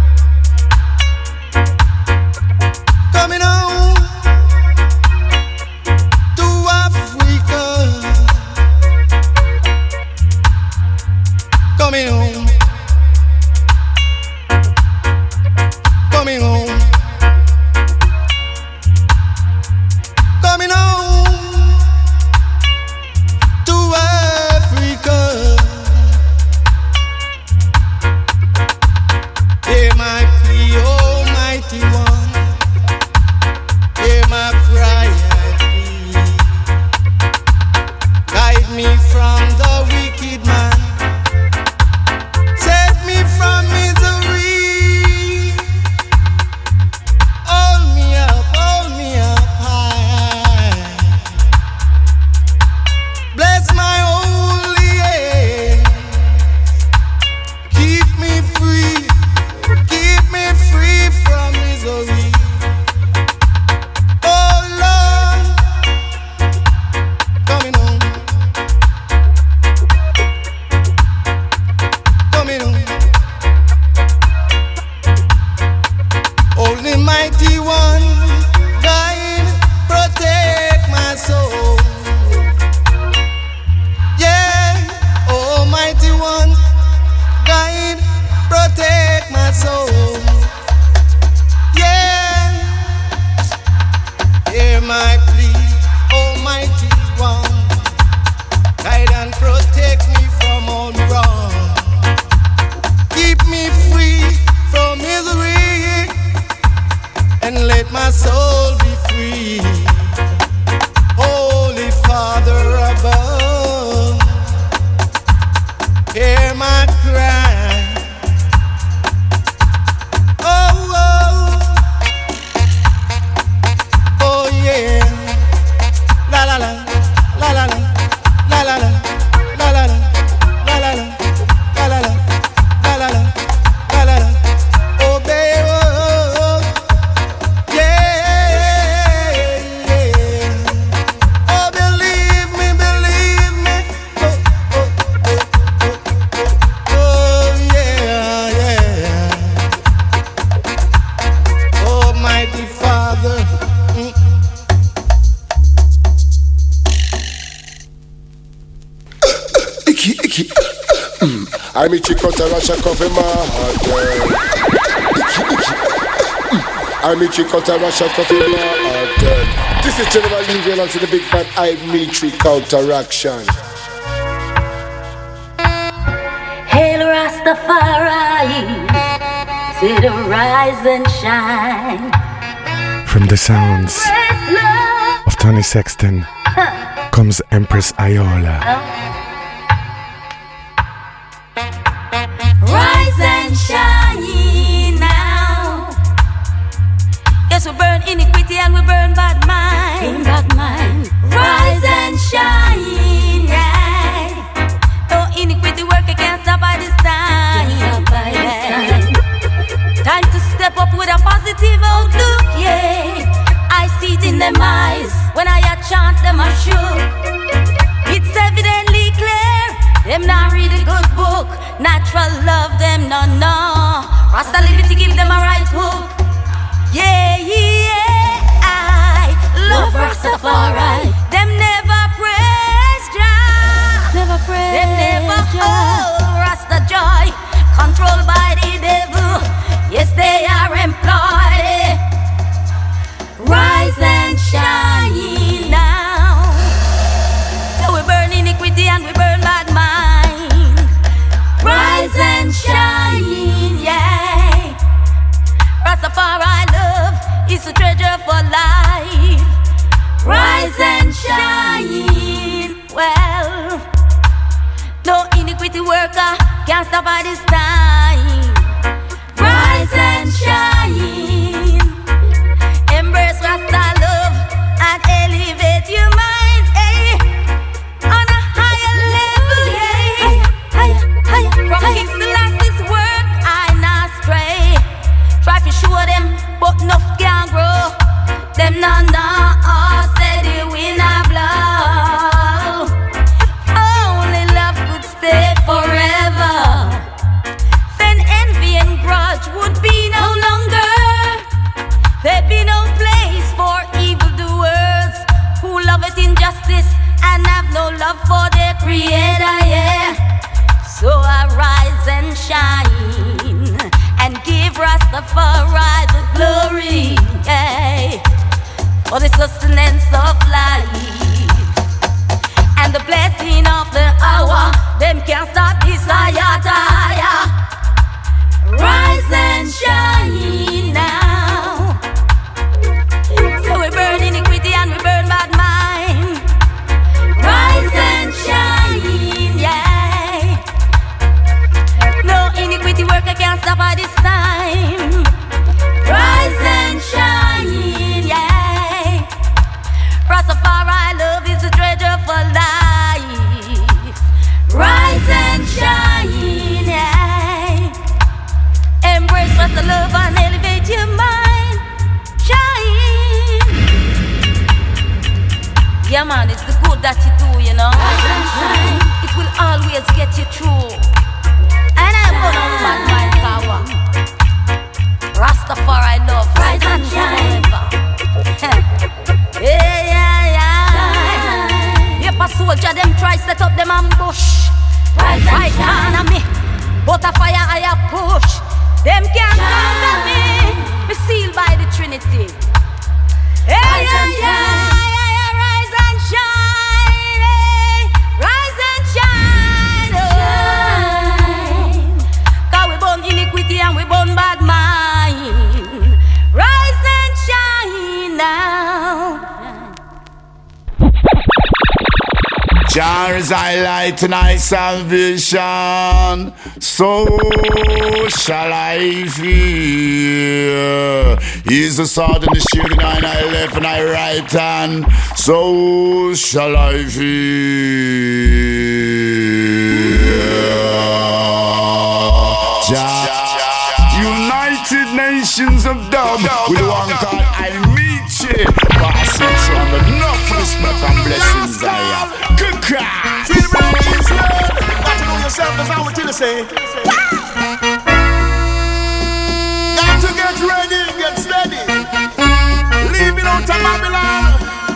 Coming home to Africa. Coming home. Coming home. Coming home to Africa. Hear my plea, Almighty One. Hear my cry, I plead. Guide me from the wicked man. Save me from misery. Hold me up, hold me up high. Bless my holy hands. Keep me free, keep me free from misery. Oh Lord, coming home, coming home. Holy Mighty One, guide, protect my soul. Yeah, Almighty One, guide, protect my soul. Yeah, hear my plea, Almighty One, guide and protect me from all wrong. Keep me free from misery and let my soul be free. Holy Father above, hear my cry. Oh, oh, oh yeah. La la la, la la la, la la la, la la la, la la la, la la la, la la la, la la la. Oh baby, oh, oh, yeah, yeah. Oh believe me, believe me. Oh, oh, oh, oh, oh, yeah, yeah. Almighty Father. Mm. Icky, icky. Mm. I meet you cut a rush a coffee my heart, girl. Icky, icky. Mm. I meet you cut a rush a coffee my heart, girl. This is General Legal and to the big bad I Mitri counteraction. Hail Rastafari, to the rise and shine. From the sounds of Tony Sexton. Comes Empress Iola. Rise and shine now. Yes, we burn iniquity and we burn bad mind. Bad mind. Rise and shine, yeah. No iniquity work against us by this time. Yeah. Time to step up with a positive outlook, yeah. I see it in them eyes when I a chant them a shook. It's evidently clear, them not read a good book. Natural love them, no, no. Rasta liberty give them a right hook. Yeah, yeah, I love Rastafari. Them never praise Jah. Never praise Them never hold Rasta joy. Controlled by the devil. Yes, they are employed. Rise and shine now. So we burn iniquity and we burn bad mind. Rise and shine, yeah. Rastafari love is a treasure for life. Rise and shine. Well, no iniquity worker can stop by this time. Rise and shine. Embrace Rasta love and elevate your mind, eh? On a higher level, yeah. Higher, higher, higher. From King Selassie's work, I not stray. Try to show them, but enough can't grow. Them nah nah, all say the wind a blow. Only love could stay forever. Then envy and grudge would be no longer. There'd be no place for evildoers who love it injustice and have no love for their creator, yeah. So I rise and shine and give Rastafari the glory, yeah, for the sustenance of life and the blessing of the hour. Them can't stop this ayataya. Rise and shine now. So we burn iniquity and we burn bad mind. Rise and shine, yeah. No iniquity worker can't stop at this time. Rise and shine, yeah. Rastafari love is a treasure for life. Rise and shine, yeah. Embrace Rasta love and elevate your mind. Shine. Yeah, man, it's the good that you do, you know. It will always get you through. And I'm gonna woman my power. Rastafari love, rise and shine. Yeah, yeah, yeah. Yep, a soldier them try set up them ambush. Rise right hand on me, but a fire I a push. Them can't conquer me. Be sealed by the Trinity. Yeah, yeah, yeah. Iniquity and we burn bad mind. Rise and shine now. Jah is I light and I salvation. So shall I fear. He's the sword and the shield in I left and I right hand. So shall I fear. Jah, United Nations of Dub, with one called I meet you. Passing from enough respect and blessings I have. Good cry. See the brains, got to know yourself, that's how we tell you say. Got to get ready, get steady. Leaving out to Babylon.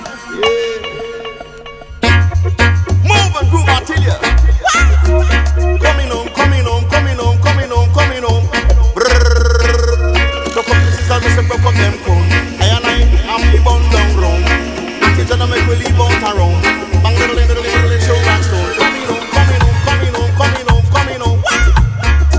Yeah. Move and groove, I tell you. Coming home, coming home, coming home, coming home, coming home. Brrrr. Look up, this is how Mister Broke up them phone. I and I am the bun down round. Kids and I make we leave out around. Bang little little little little show and stone. Coming home, coming home, coming home, coming home, coming home.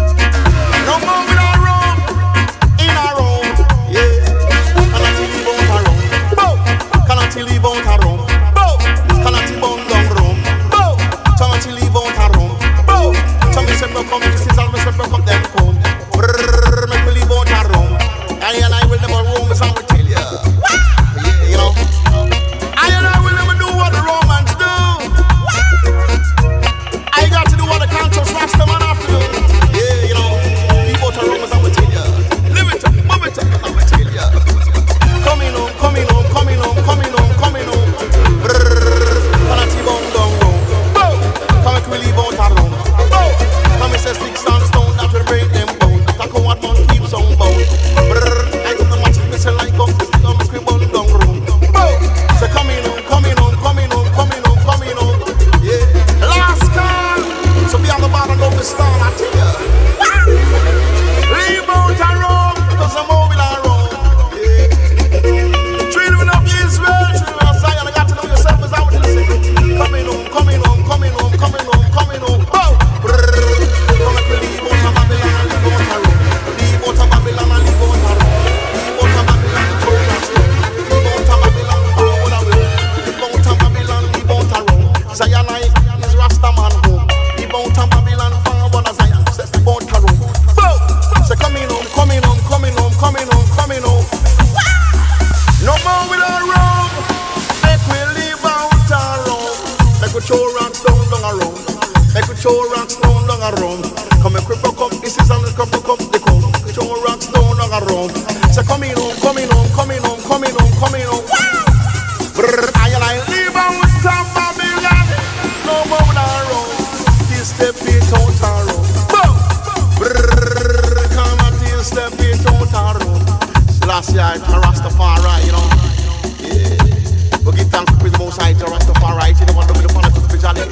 Show rocks down down around. Come and cripple come, this is on the cripple come the come. Show rocks down down around. So come in home, come in home, come in home, come in home, come in home. Brrr, I like leave on with some Babylon. No more than road. This step it out a road. Boom. Brrr, come at this step it out a road. Last year, I'm a Rastafari, you know. Yeah. But give thanks to the Most High, to Rastafari, you know what I'm doing, the politics speciality.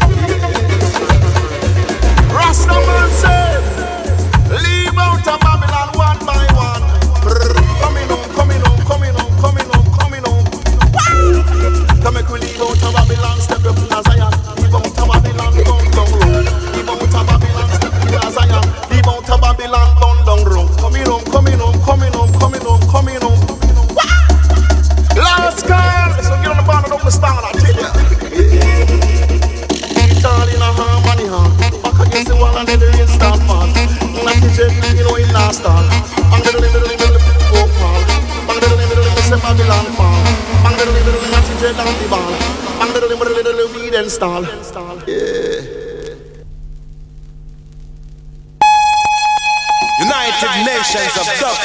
Rastaman said, leave out of Babylon one by one. Brrr, coming home, coming home, coming home, coming home, coming home. Come and leave out of Babylon, step up to Zion. Leave out of Babylon, down, down road. Leave out of Babylon, step up to Zion. Leave out of Babylon, down, down road. Coming home, coming home, coming home, coming home, coming home. Last call, so get on the bottom of the star, I tell ya. It's all in a harmony, huh? Back against the wall and then the rain start fall. Not the jet, you know, it not start. Bang the little, little, little, little, fall. Bang the little, little, little, Babylon fall. Bang the little, little, not the jet down the ball. Bang the little, little, little, weed install. Yeah. United Nations of Dub.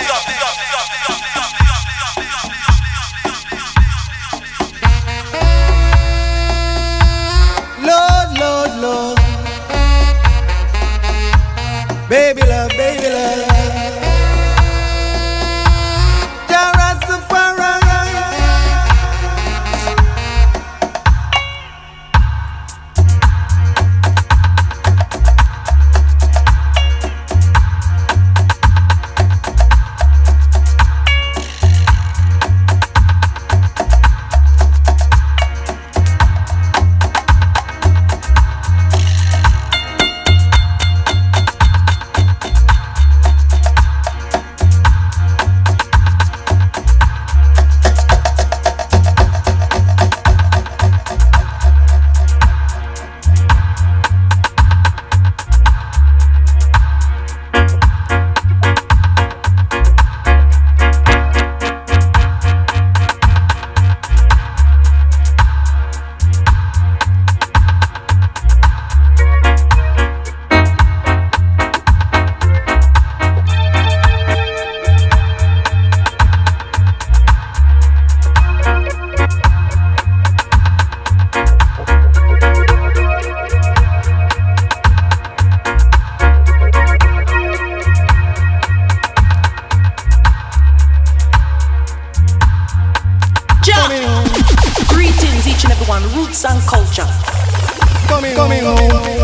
Lord, Lord, Lord. Baby love, baby love. Jah Rastafari. Roots and culture. Coming, coming home.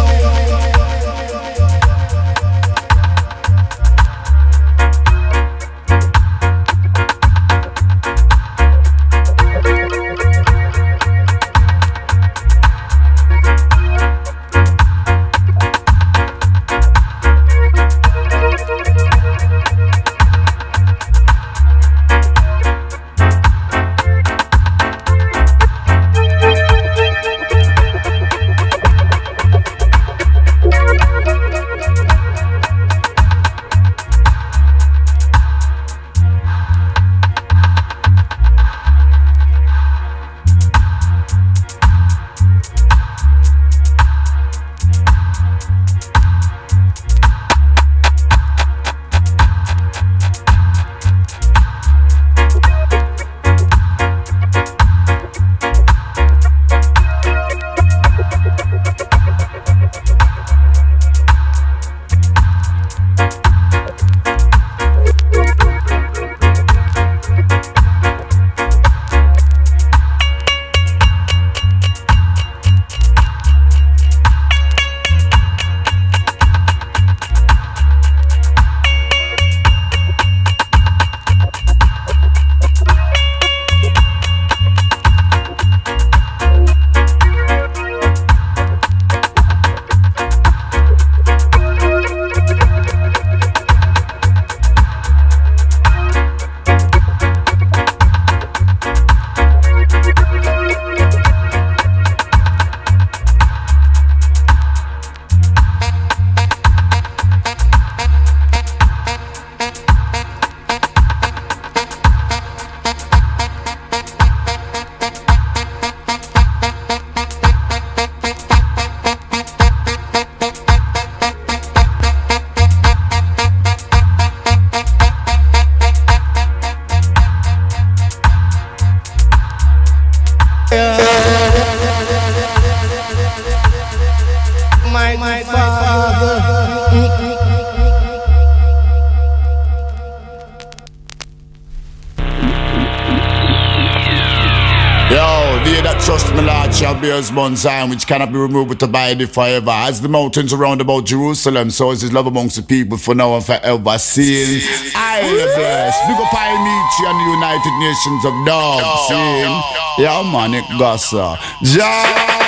that trust me, Lord, shall be as Mount Zion, which cannot be removed with the body forever. As the mountains around about Jerusalem, so is his love amongst the people for now and forever. Seeing I bless. Big up I meet you and the United Nations of Dub. Seeing, yeah, man, it goes. Ja.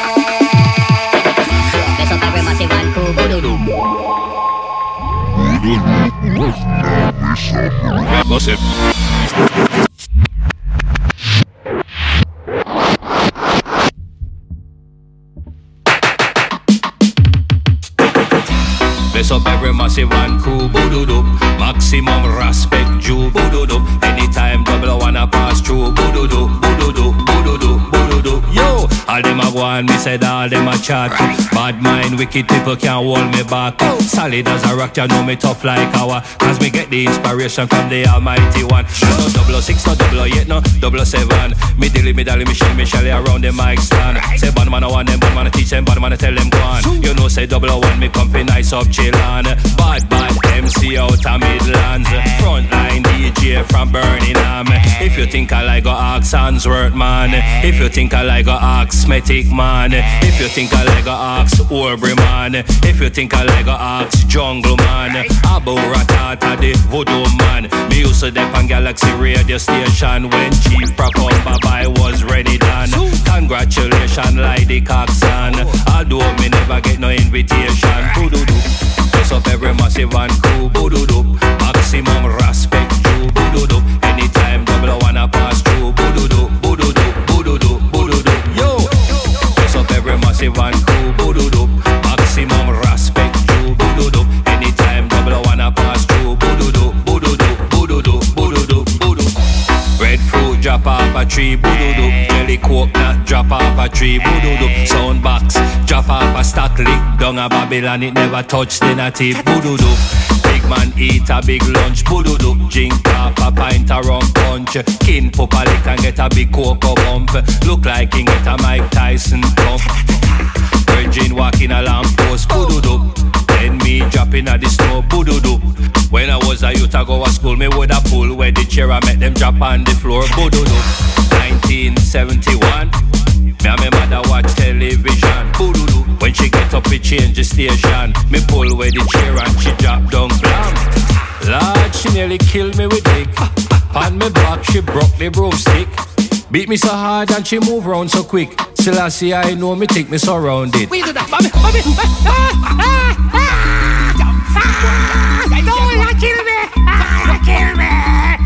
Best of every massive and cool, boo-doo-doo. Gossip. Bless up every massive and cool, boo-doo-doo. Maximum respect, Jew, boo-doo-doo. Anytime double wanna pass through, boo-doo-doo, boo-doo-doo, boo-doo-doo, boo-doo-doo. Yo, all them a go on, me said all them a chat. Bad mind, wicked people can't hold me back. Solid as a rock, you know me tough like our. Cause me get the inspiration from the Almighty One. No double six, no double eight, no double seven. Me dilly, me dally, me shilly, me shally around the mic stand. Say bad man I want them, bad man I teach them, bad man I tell them go on. You know say double one, me comfy nice up chill on. Bad bad M C out of Midlands. Frontline D J from Birmingham. If you think I like go ask Sandsworth man. If you think I like go ask Smetic man. If you think I like go ask Aubrey man. If you think I like go ask Jungle man. Abu Ratata the Voodoo man. Me used to dep on Galaxy radio station when Chief Procom Bye was ready done. Congratulations Lady Coxon. Although me never get no invitation. Boo-doo-doo. Bless up every massive and cool, boo-doo-doo. Maximum respect, you, boo-doo-doo. Anytime double wanna pass through, boo-doo-doo, boo-doo-doo, boo-doo-doo, boo-doo-doo. Yo, bless up every massive and cool, boo-doo-doo. Maximum respect, you, boo-doo-doo. Anytime double wanna pass through, boo-doo-doo, boo-doo-doo, boo-doo-doo, boo-doo-doo, boo-doo. Red fruit drop off a tree, boo-doo-doo. Jelly coconut drop off a tree, boo-doo-doo. Soundbox drop off a stack lick down a Babylon, it never touched the native, boo-doo-doo. Big man eat a big lunch, boo-doo-doo. Drink half a pint of rum punch. Kin pop a lick and get a big cocoa bump. Look like he get a Mike Tyson pump. Virgin walking a lamppost, boo-doo-doo. Then me dropping at the snow, boo-doo-doo. When I was a youth I go to school, me would a pull where the chair I met them drop on the floor, boo-doo-doo. nineteen seventy-one, me and my mother watch television, boo-doo-doo. When she get up, we change the station. Me pull where the chair and she drop down blam. Lord, she nearly killed me with dick. Pan me back, she broke the broomstick. Beat me so hard and she move round so quick. Still I see I know me think me surrounded. We do that, Bobby, Bobby. Ah, ah, ah. I know you kill me. You kill me.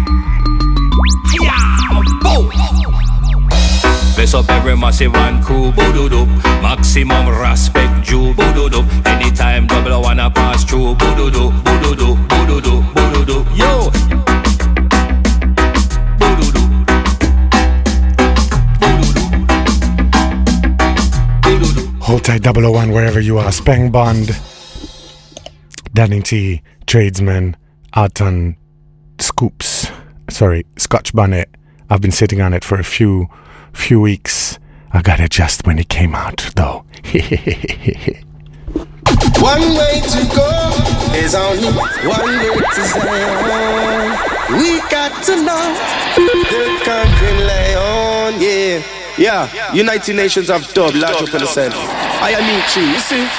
Yeah, boom. Bless up every massive and cool, boo-doo-doo. Maximum respect, Jew, boo-doo-doo. Anytime double wanna pass through, boo-doo-doo, boo-doo-doo, boo-doo-doo, boo-doo-doo. Yo, boo-doo-doo, boo-doo-doo. Hold tight, double oh one, wherever you are. Speng Bond, Danny T, Tradesman, Arton, Scoops, sorry, Scotch Bonnet. I've been sitting on it for a few few weeks. I got it just when it came out, though. One way to go is only one way to Zion. We got to know the conquering lion, yeah. Yeah, United Nations of Dub, large up in the center. I am Michi, you see?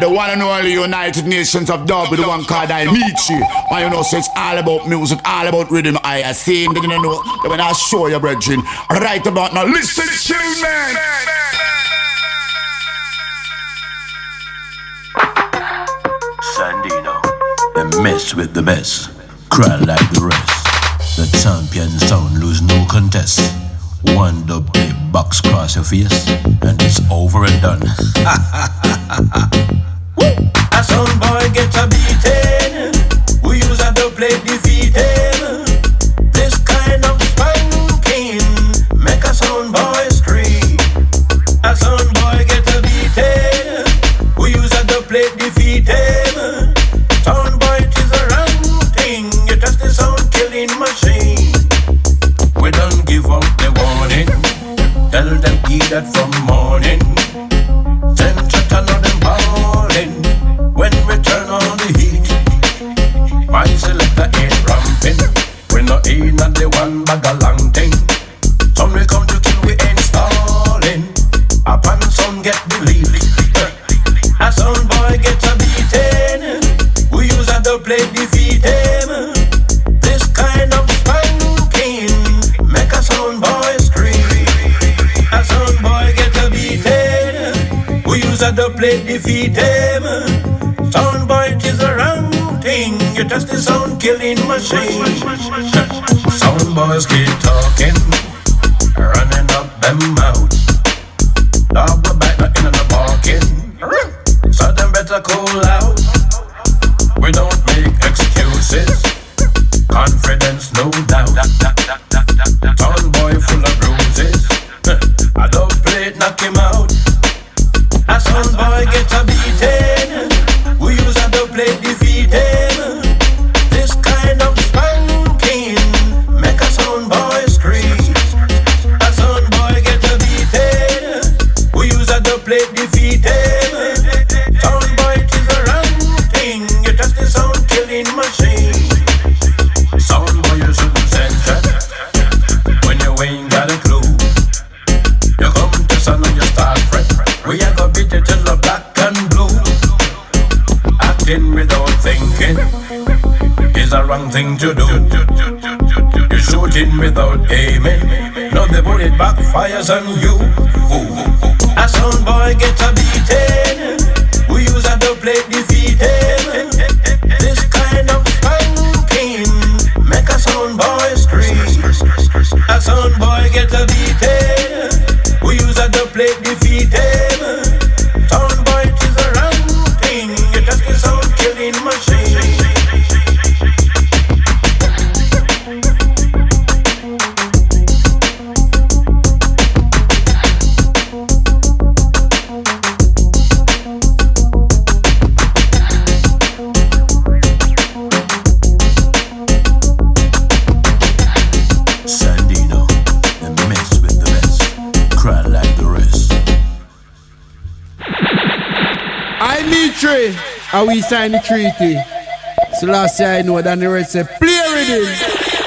the one and only United Nations of Dub with the one called I Meet You. And you know, so it's all about music, all about rhythm. I I seen, you know, when I show you, brethren. Right about now, listen to you, man. Sandino, they mess with the best, cry like the rest. The champion sound lose no contest. One dub tape box cross your face, and it's over and done. A sound boy get a beating. We use a dub plate defeating. This kind of spanking make a sound boy scream. A sound boy get a beating. We use a dub plate defeating. Sound boy it is a wrong thing. You touch the sound killing machine. We don't give up the warning. Tell them eat that from morning. Send shot on them balling. When we turn on the heat, my selector ain't ramping. We no ain't not the one bag a long thing. Some we come to kill, we ain't stalling. Upon some get deleted. A sound boy get a beating. We use a dub plate defeat him. This kind of spanking make a sound boy scream. A sound boy get a beating. We use a dub plate defeat him. Sound boy it is a wrong thing. You touch the sound killing machine. Sound boys keep talking, running up them mouth. Dog the back not in and the barking. So them better cool out. We don't make excuses. Confidence, no doubt. Sound boy full of bruises. I don't play it, knock him out. A sound boy get a beating. We use a dub plate defeat him. This kind of spanking make a sound boy scream. A sound boy get a beating. We use a dub plate defeat him. Sound boy it is a wrong thing. You touch the sound killing machine. Sound boy you shouldn't send shot when you ain't got a clue. You come to sun and you start fret. We are gonna beat it till the black and blue. Acting without thinking is a wrong thing to do. You shooting without aiming. Now the bullet backfires on you. A sound boy get a beating. We use a dub plate defeat him. This kind of spanking make a sound boy scream. A sound boy get a beating. We use a dub plate defeat him. Sound boy it is a wrong thing. You touch the sound killing machine. Sandino, they mess with the best, cry like the rest. I need tree, and we sign the treaty. So last year I know that the rest say, play with him.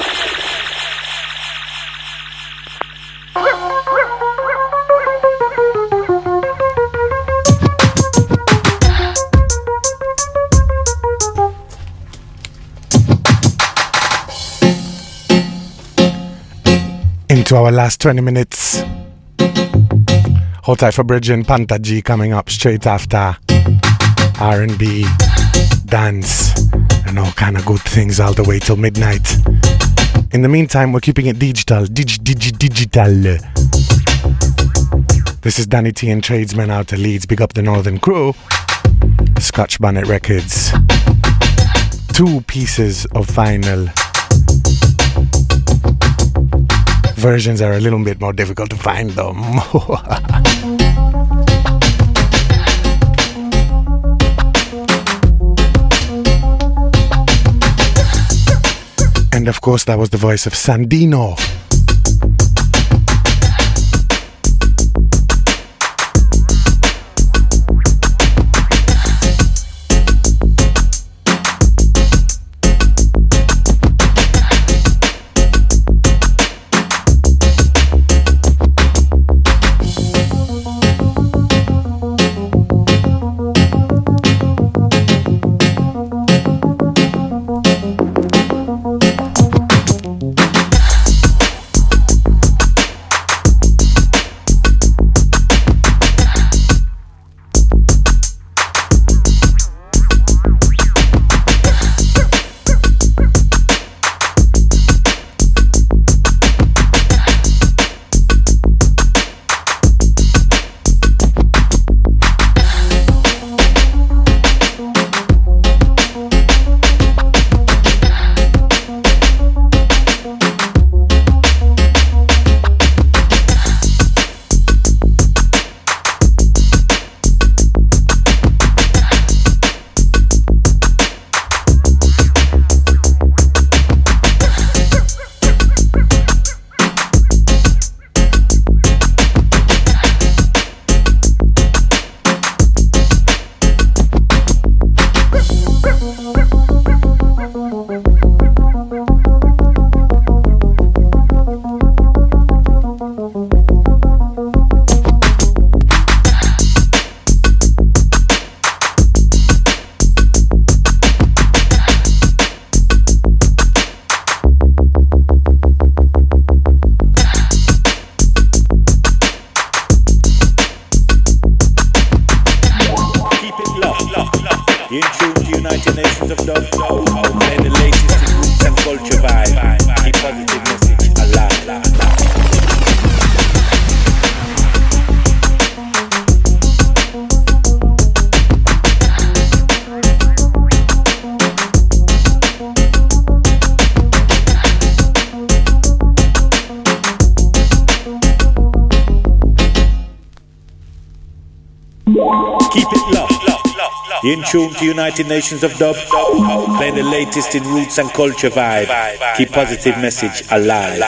Into our last twenty minutes. Hold tight for Bridge and Panta G coming up straight after R and B, dance, and all kind of good things all the way till midnight. In the meantime, we're keeping it digital, dig, dig, digital. This is Danny T and Tradesman out of Leeds. Big up the Northern Crew. Scotch Bonnet Records. Two pieces of vinyl. Versions are a little bit more difficult to find them. And of course that was the voice of Sandino. United Nations of Dub, playing the latest in roots and culture vibe. Keep positive message alive. Keep it locked. In tune to United Nations of Dub, playing the latest in roots and culture vibe. Keep positive message alive.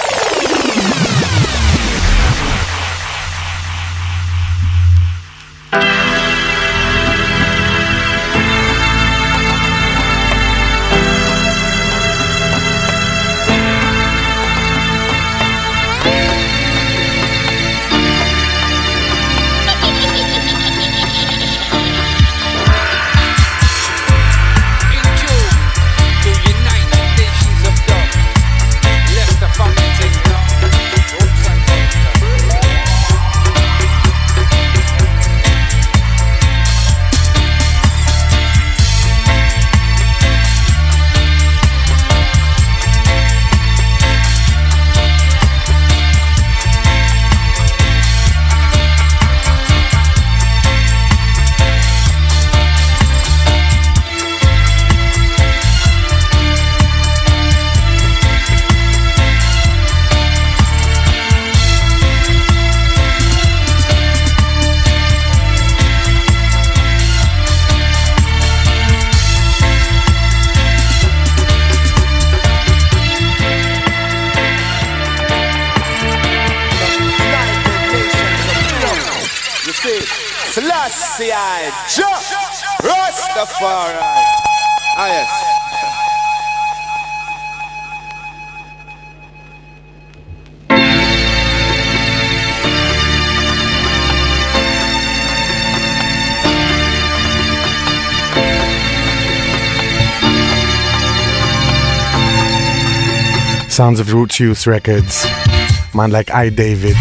Selassie I Jah Rastafari. Ah yes. Sounds of Roots Youth Records. Man like I David.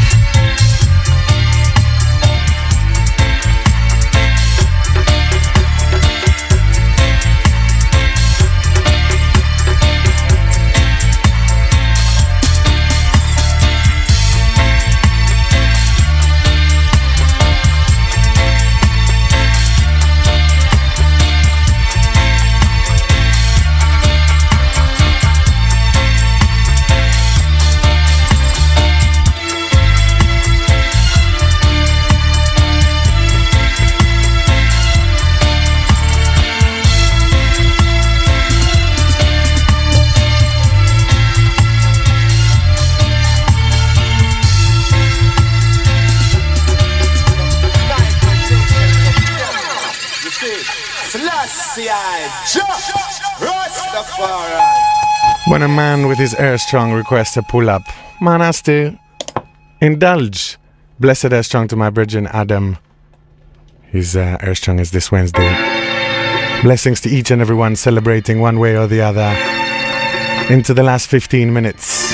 When a man with his air strong requests a pull up, man has to indulge. Blessed air strong to my brethren Adam. His uh, air strong is this Wednesday. Blessings to each and everyone celebrating one way or the other into the last fifteen minutes.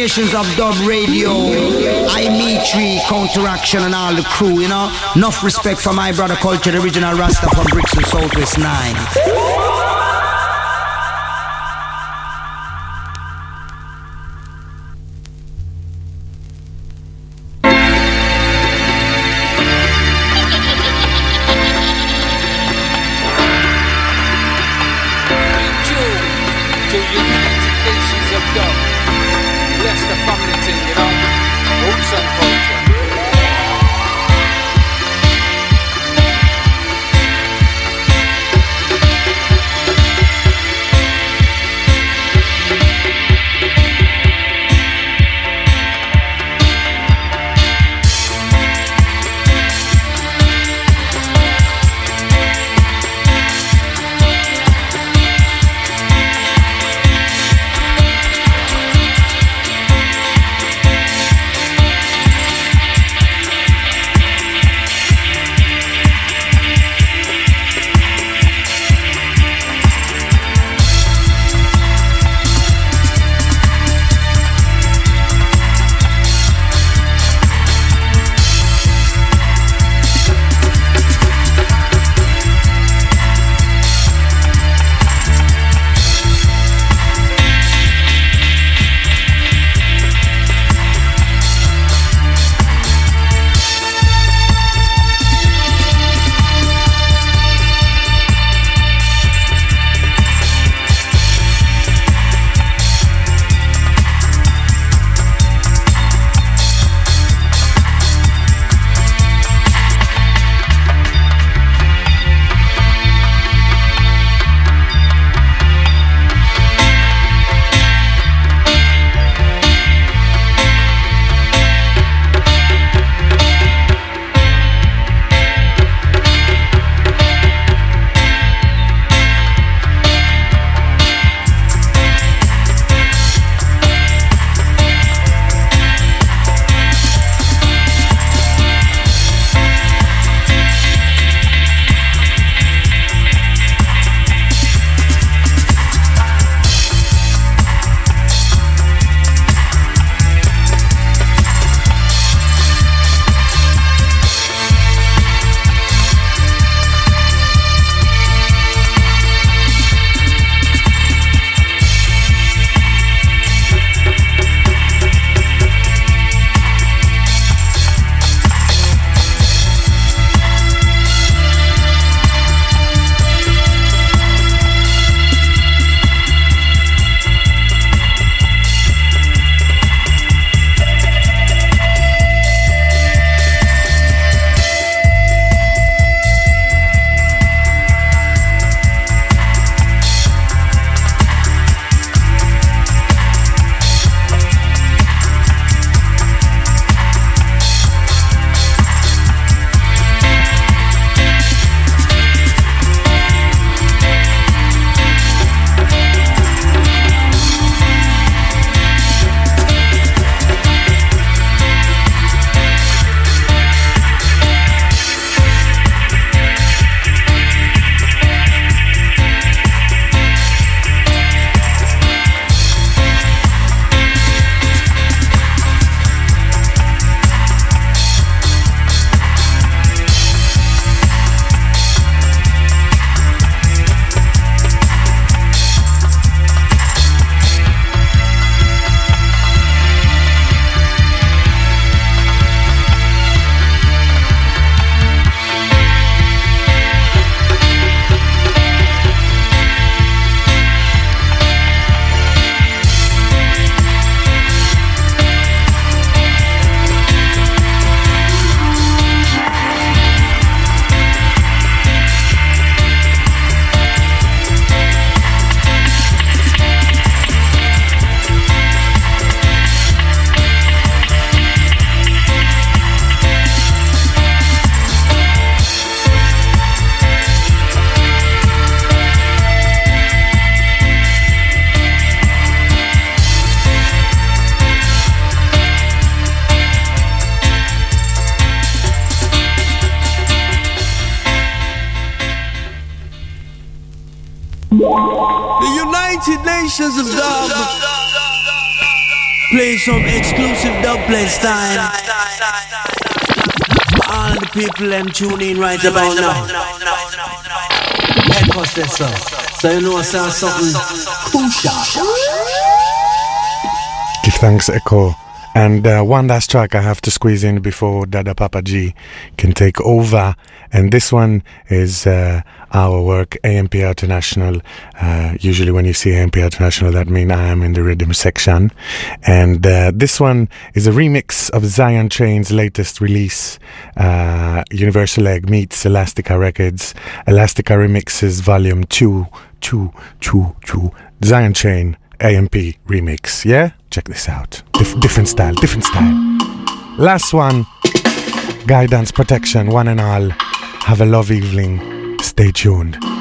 Nations of Dub Radio, I Mitri, Counteraction and all the crew, you know. Enough respect for my brother Culture, the original Rasta from Brixton Southwest nine. The United Nations of Dub Play some exclusive dubplate style. All the people them tune in right about now. Head hostess, so you know say something crucial. Give thanks, Echo. And uh, one last track I have to squeeze in before Dada Papa G can take over. And this one is uh, our work, A M P International. Uh, usually when you see A M P International, that means I am in the rhythm section. And uh, this one is a remix of Zion Chain's latest release, uh, Universal Egg meets Elastica Records. Elastica Remixes Volume two, two, two, two. Zion Chain, A M P remix, yeah? Check this out. Dif- different style, different style. Last one, Guidance Protection, one and all. Have a love evening. Stay tuned.